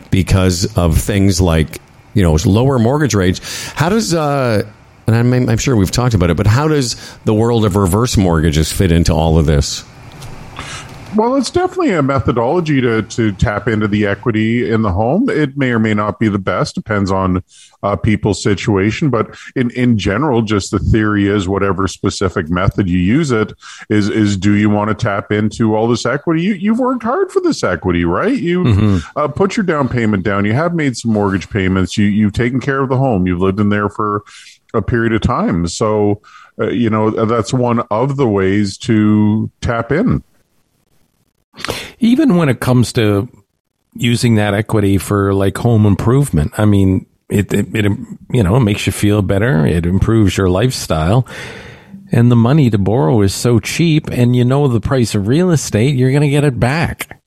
because of things like, lower mortgage rates. How does, and I'm sure we've talked about it, but how does the world of reverse mortgages fit into all of this? Well, it's definitely a methodology to tap into the equity in the home. It may or may not be the best, depends on people's situation. But in general, just the theory is whatever specific method you use it is do you want to tap into all this equity? You've worked hard for this equity, right? You've put your down payment down. You have made some mortgage payments. You've taken care of the home. You've lived in there for a period of time. So, that's one of the ways to tap in. Even when it comes to using that equity for like home improvement, I mean, it makes you feel better. It improves your lifestyle. And the money to borrow is so cheap, and the price of real estate, you're going to get it back.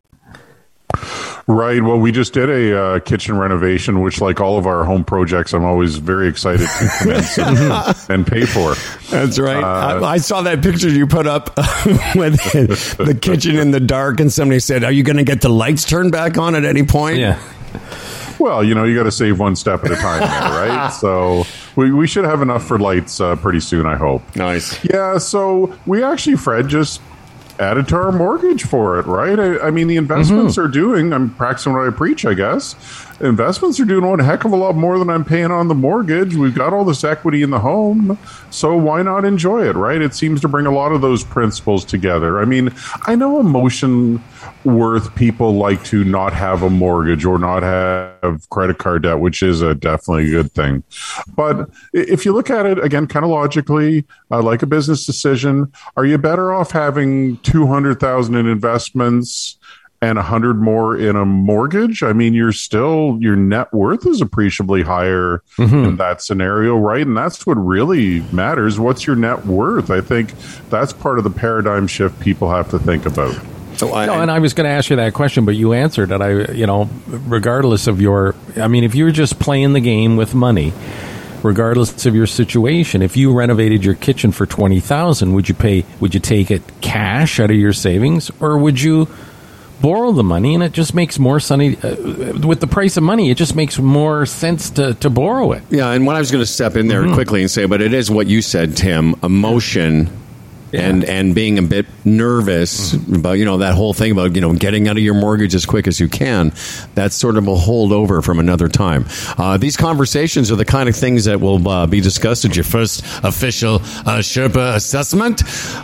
Right. Well, we just did a kitchen renovation, which, like all of our home projects, I'm always very excited to commence and pay for. That's right. I saw that picture you put up with the kitchen in the dark, and somebody said, "Are you going to get the lights turned back on at any point?" Yeah. Well, you got to save one step at a time there, right? So we should have enough for lights pretty soon, I hope. Nice. Yeah. So we actually, Fred, just added to our mortgage for it, right? I mean, the investments are doing, I'm practicing what I preach, I guess. Investments are doing one heck of a lot more than I'm paying on the mortgage. We've got all this equity in the home, so why not enjoy it, right? It seems to bring a lot of those principles together. I mean, I know emotion worth people like to not have a mortgage or not have credit card debt, which is definitely a good thing. But if you look at it, again, kind of logically, like a business decision, are you better off having $200,000 in investments and 100 more in a mortgage? I mean, your net worth is appreciably higher in that scenario, right? And that's what really matters. What's your net worth? I think that's part of the paradigm shift people have to think about. And I was going to ask you that question, but you answered it. Regardless of if you were just playing the game with money, regardless of your situation, if you renovated your kitchen for $20,000, would you take it cash out of your savings, or would you borrow the money? And it just makes more sense with the price of money. It just makes more sense to borrow it. Yeah, and what I was going to step in there quickly and say, but it is what you said, Tim, emotion. Yeah. And being a bit nervous about, that whole thing about, getting out of your mortgage as quick as you can. That's sort of a holdover from another time. These conversations are the kind of things that will be discussed at your first official Sherpa assessment.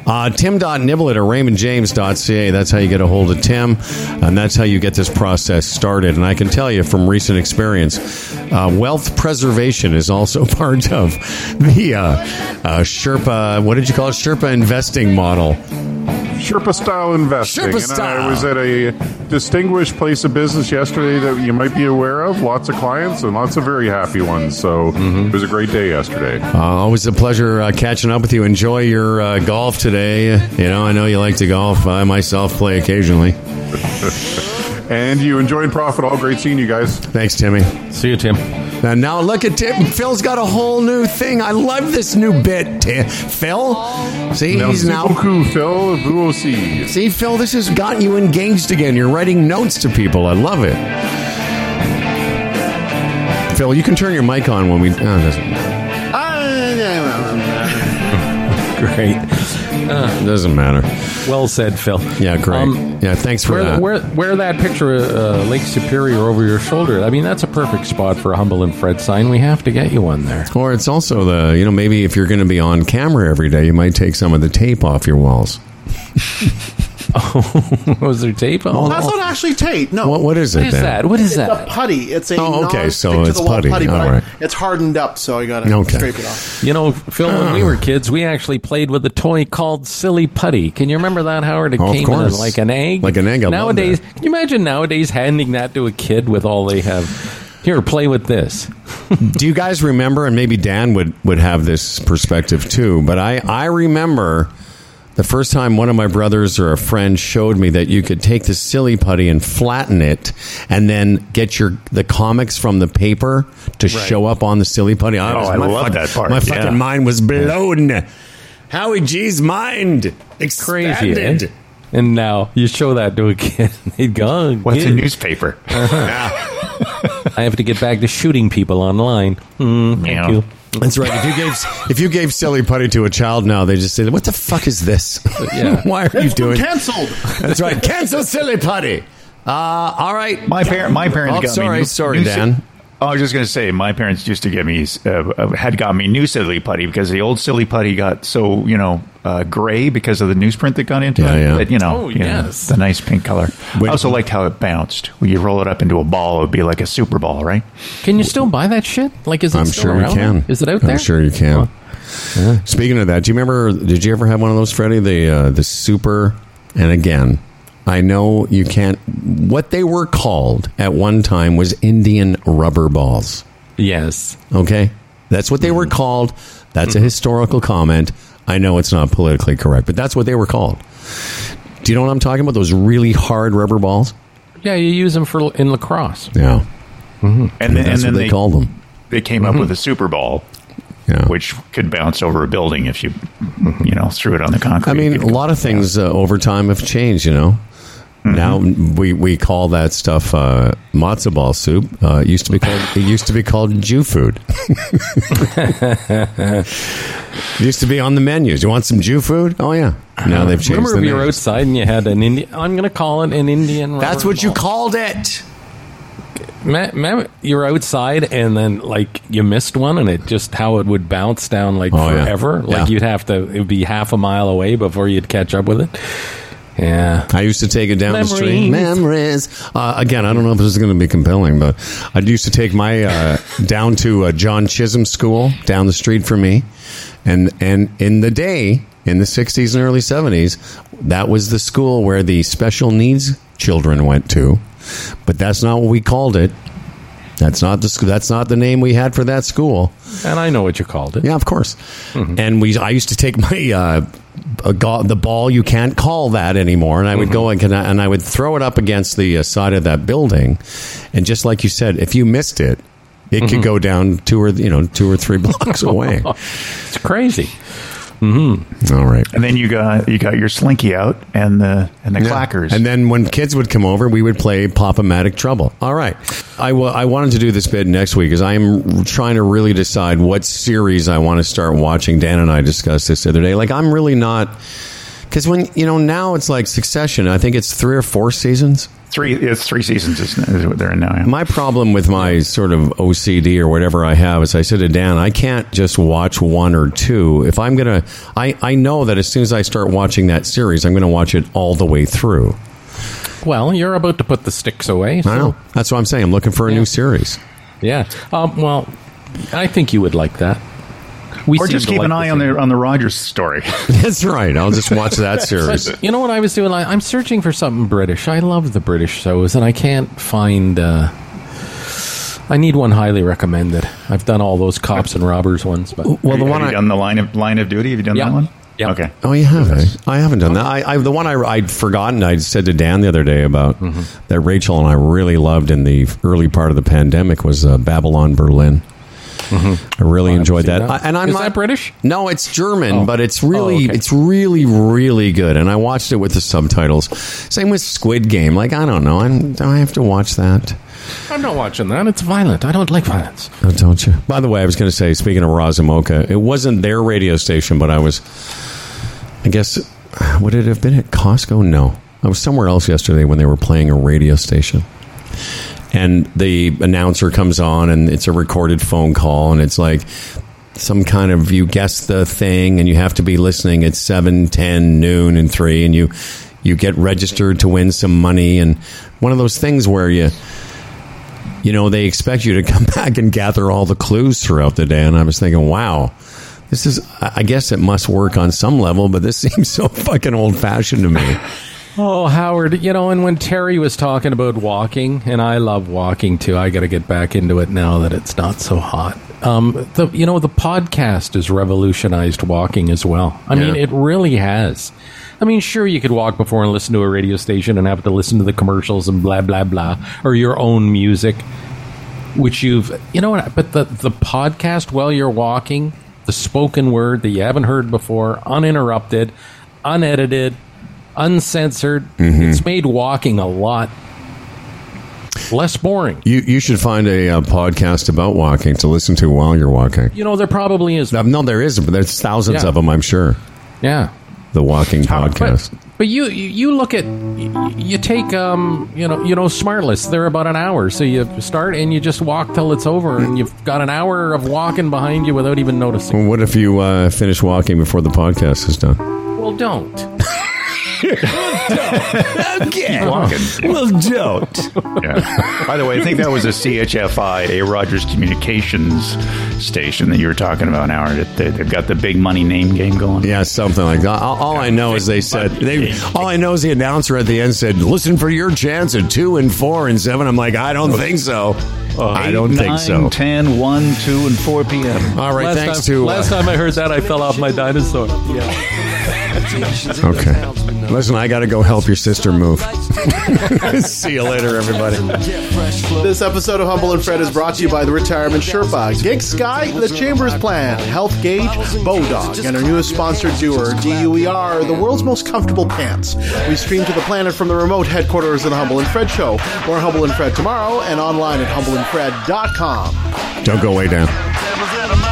Tim.niblett@raymondjames.ca. That's how you get a hold of Tim. And that's how you get this process started. And I can tell you from recent experience, wealth preservation is also part of the Sherpa, what did you call it? Sherpa investing model. Sherpa style investing. Sherpa style. I was at a distinguished place of business yesterday that you might be aware of. Lots of clients and lots of very happy ones. So it was a great day yesterday. Always a pleasure catching up with you. Enjoy your golf today. I know you like to golf. I myself play occasionally. And you enjoy and profit. All great seeing you guys. Thanks, Timmy. See you, Tim. And now look at Tim. Phil's got a whole new thing. I love this new bit, Phil. See, he's now... Phil, vous aussi. See, Phil, this has gotten you engaged again. You're writing notes to people. I love it. Phil, you can turn your mic on when we... Oh, it doesn't matter. Great. Doesn't matter. Well said, Phil. Yeah, great. Yeah, thanks for that. Wear that picture of Lake Superior over your shoulder. I mean, that's a perfect spot for a Humble and Fred sign. We have to get you one there. Or it's also maybe if you're going to be on camera every day, you might take some of the tape off your walls. Oh, was there tape on? Well, that's not actually tape. No. What is it? What is that? It's a putty. It's a okay, so it's putty. But all right. it's hardened up, so I got to scrape it off. Phil, when we were kids, we actually played with a toy called Silly Putty. Can you remember that, Howard? It came in like an egg. Like an egg. Nowadays, can you imagine nowadays handing that to a kid with all they have? Here, play with this. Do you guys remember, and maybe Dan would have this perspective too, but I remember... the first time one of my brothers or a friend showed me that you could take the Silly Putty and flatten it and then get the comics from the paper to show up on the Silly Putty. I love that part. My fucking mind was blown. Howie G's mind expanded. Crazy, eh? And now you show that to a kid, they'd go, what's a newspaper? Yeah. I have to get back to shooting people online. Thank Yeah. you. That's right. If you gave silly putty to a child now, they just say, "What the fuck is this? Yeah. Why are you It's been doing?" canceled. That's right. Cancel silly putty. All right. My parents Oh, got sorry, me. sorry, Dan. I was just going to say, my parents used to get me had got me new silly putty because the old silly putty got so gray because of the newsprint that got into Yeah, it. yeah. But, Oh, yes. the nice pink color. Wait. I also liked how it bounced. When you roll it up into a ball, it would be like a super ball, right? Can you still buy that shit? Like, is it I'm still sure you around? can. Is it out there? I'm sure you can. Speaking of that, do you remember? Did you ever have one of those, Freddie? The super. And again, I know you can't. What they were called at one time was Indian rubber balls. Yes. Okay, that's what they were called. That's a historical comment. I know it's not politically correct, but that's what they were called. Do you know what I'm talking about? Those really hard rubber balls. Yeah, you use them in lacrosse. Yeah, And that's what they called them. They came up with a super ball, Yeah. which could bounce over a building if you threw it on the concrete. I mean, It a could lot of things over time have changed, Now we call that stuff matzo ball soup. It used to be called Jew food. It used to be on the menus. You want some Jew food? Oh yeah. Now they've changed. Remember the if you were names. outside and you had an Indian... I'm going to call it an Indian rubber That's what you ball. called it. You were outside and then, like, you missed one and it just... How it would bounce down, like, Oh, yeah. forever. Yeah. Like, you'd have to... It would be half a mile away before you'd catch up with it. Yeah. I used to take it down the street. Memories. Again, I don't know if this is going to be compelling, but I used to take my down to John Chisholm School down the street from me, and in the day in the 60s and early 70s, that was the school where the special needs children went to, but that's not what we called it. That's not the name we had for that school. And I know what you called it. Yeah, of course. And I used to take my the ball. You can't call that anymore. And I would go and I would throw it up against the side of that building. And just like you said, if you missed it, it could go down 2 or 3 blocks away. It's crazy. All right. And then you got your slinky out and the clackers. And then when kids would come over, we would play Pop-O-Matic Trouble. All right. I wanted to do this bit next week because I am trying to really decide what series I want to start watching. Dan and I discussed this the other day. Like, I'm really not... Because when, now it's like Succession. I think it's 3 or 4 seasons. It's 3 seasons is what they're in now. Yeah. My problem with my sort of OCD or whatever I have is I said to Dan, I can't just watch 1 or 2. If I'm going to... I know that as soon as I start watching that series, I'm going to watch it all the way through. Well, you're about to put the sticks away. So, I know. That's what I'm saying. I'm looking for a new series. Yeah. Well, I think you would like that. We Or seem just to keep like an the eye same- on the Rogers story. That's right. I'll just watch that series. You know what I was doing? I'm searching for something British. I love the British shows, and I can't find... I need one highly recommended. I've done all those cops and robbers ones, but... Well, the one Have you done the line of duty? Have you done Yeah. that one? Yeah. Okay. Oh, you have? I haven't done that. The one I'd forgotten. I said to Dan the other day about that Rachel and I really loved in the early part of the pandemic was Babylon Berlin. I really enjoyed seen that. that. And I'm Is not that British? No, it's German, but it's really, okay. it's really, really good. And I watched it with the subtitles. Same with Squid Game. Like, I don't know. Do I have to watch that? I'm not watching that. It's violent. I don't like violence. Oh, don't you? By the way, I was going to say, speaking of Razamoka, it wasn't their radio station, but I guess, would it have been at Costco? No. I was somewhere else yesterday when they were playing a radio station. And the announcer comes on, and it's a recorded phone call, and it's like some kind of, you guess the thing, and you have to be listening at 7, 10, noon, and 3, and you get registered to win some money, and one of those things where they expect you to come back and gather all the clues throughout the day. And I was thinking, wow, I guess it must work on some level, but this seems so fucking old-fashioned to me. Oh, Howard, and when Terry was talking about walking, and I love walking too, I got to get back into it now that it's not so hot. The podcast has revolutionized walking as well. I mean, it really has. I mean, sure, you could walk before and listen to a radio station and have to listen to the commercials and blah, blah, blah, or your own music, which but the podcast while you're walking, the spoken word that you haven't heard before, uninterrupted, unedited, uncensored, it's made walking a lot less boring. You should find a podcast about walking to listen to while you're walking. You know, there probably is. No, there isn't, but there's thousands of them, I'm sure. Yeah. The walking podcast. But you look at, you take, Smartless, they're about an hour. So you start and you just walk till it's over, and you've got an hour of walking behind you without even noticing. Well, what if you finish walking before the podcast is done? Well, don't. Keep walking. Well, don't. Yeah. By the way, I think that was a CHFI, a Rogers Communications station that you were talking about an hour. They've got the big money name game going. Yeah, something like that. All I know is they said all I know is the announcer at the end said, "Listen for your chance at 2 and 4 and 7." I'm like, I don't think so. I don't think so. 9, 10, 1, 2, and 4 p.m. All right, last time I heard that, I fell off my dinosaur. Okay. Listen, I got to go help your sister move. See you later, everybody. This episode of Humble and Fred is brought to you by the Retirement Sherpa, Gig Sky, The Chambers Plan, Health Gauge, Bodog, and our newest sponsor, Dewar, DUER, the world's most comfortable pants. We stream to the planet from the remote headquarters of the Humble and Fred Show. More Humble and Fred tomorrow and online at humbleandfred.com. Don't go way down.